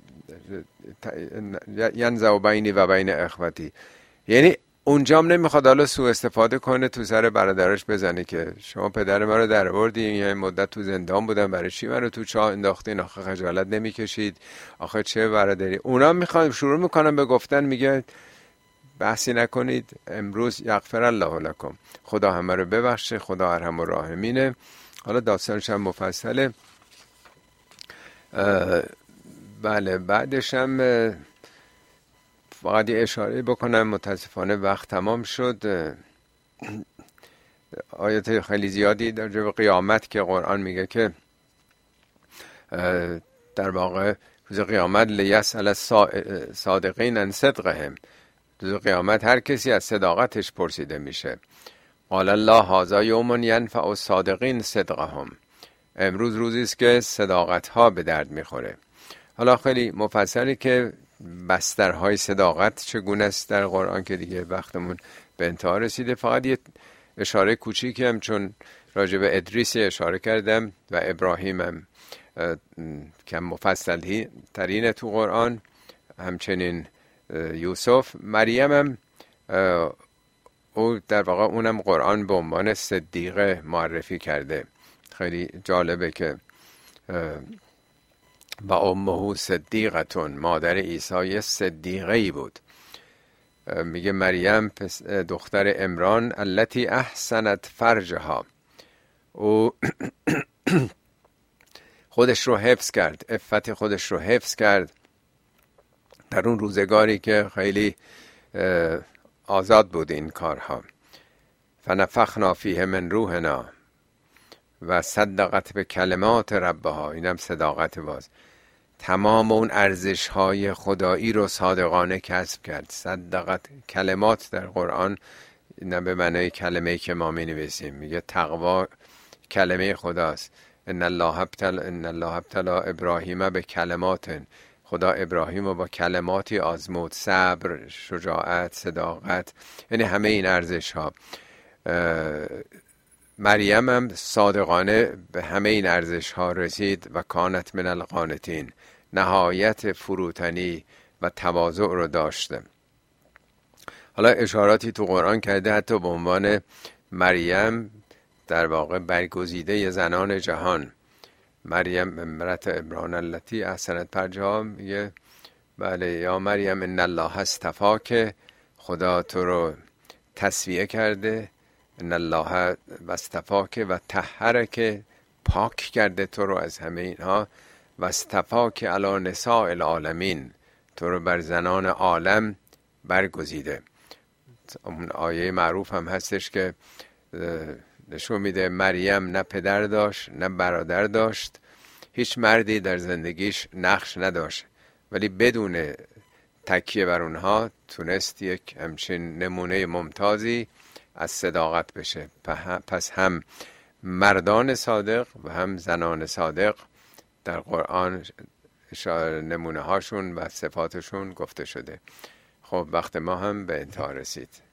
ینزع بینی و بین اخوتی. یعنی اونجام نمیخواد حالا سوء استفاده کنه، تو سر برادرش بزنه که شما پدر ما رو در آوردین، یه مدت تو زندان بودن، برای چی من رو تو چاه انداختین؟ آخه خجالت نمیکشید؟ آخه چه برادری؟ اونا میخوان شروع میکنن به گفتن، میگه بحثی نکنید، امروز یغفر الله لکم، خدا همه رو ببخشه، خدا ارحم الراحمینه. حالا داستانش هم مفصله. بله، بعدش هم فقط یه اشاره بکنم، متاسفانه وقت تمام شد. آیات خیلی زیادی در جبه قیامت که قرآن میگه که در واقع روز قیامت لیسأل الصادقین عن صدقهم، روز قیامت هر کسی از صداقتش پرسیده میشه. قال الله هذا یوم ینفع الصادقین صدقهم، امروز روزی است که صداقت ها به درد میخوره. حالا خیلی مفصلی که بسترهای صداقت چگونه است در قرآن، که دیگه وقتمون به انتها رسیده. فقط یه اشاره کوچیکی هم، چون راجع به ادریس اشاره کردم و ابراهیم هم که مفصل ترین تو قرآن، همچنین یوسف، مریم هم او در واقع اونم قرآن به عنوان صدیقه معرفی کرده. خیلی جالبه که و امه صدیقتون، مادر عیسی صدیقه ای بود. میگه مریم دختر عمران التی احسنت فرجها، او خودش رو حفظ کرد، عفت خودش رو حفظ کرد در اون روزگاری که خیلی آزاد بود این کارها. فنفخنا فیه من روحنا و صدقت به کلمات ربها، اینم صداقت. باز تمام اون ارزش های خدایی رو صادقانه کسب کرد. صدقت، کلمات در قرآن نه به معنی کلمه که ما می نویسیم، میگه تقوا کلمه خداست. ان الله ابتلا ابراهیم به کلمات، خدا ابراهیم رو با کلماتی آزمود، صبر، شجاعت، صداقت، یعنی همه این ارزش ها. مریم هم صادقانه به همه این ارزش ها رسید و کانت من القانتین، نهایت فروتنی و تواضع رو داشته. حالا اشاراتی تو قرآن کرده، حتی به عنوان مریم در واقع برگزیده زنان جهان. مریم امرأة عمران التی احسنت فرجها، میگه بله یا مریم ان الله اصطفاک، خدا تو رو تصفیه کرده، ان الله اصطفاک و طهرک، پاک کرده تو رو از همه اینها، و اصطفاک علی نساء العالمین، تو رو بر زنان عالم برگزیده. اون آیه معروف هم هستش که نشون میده مریم نه پدر داشت نه برادر داشت، هیچ مردی در زندگیش نقش نداشت، ولی بدون تکیه بر اونها تونست یک همچین نمونه ممتازی از صداقت بشه. پس هم مردان صادق و هم زنان صادق در قرآن نمونه هاشون و صفاتشون گفته شده. خب وقت ما هم به انتها رسید.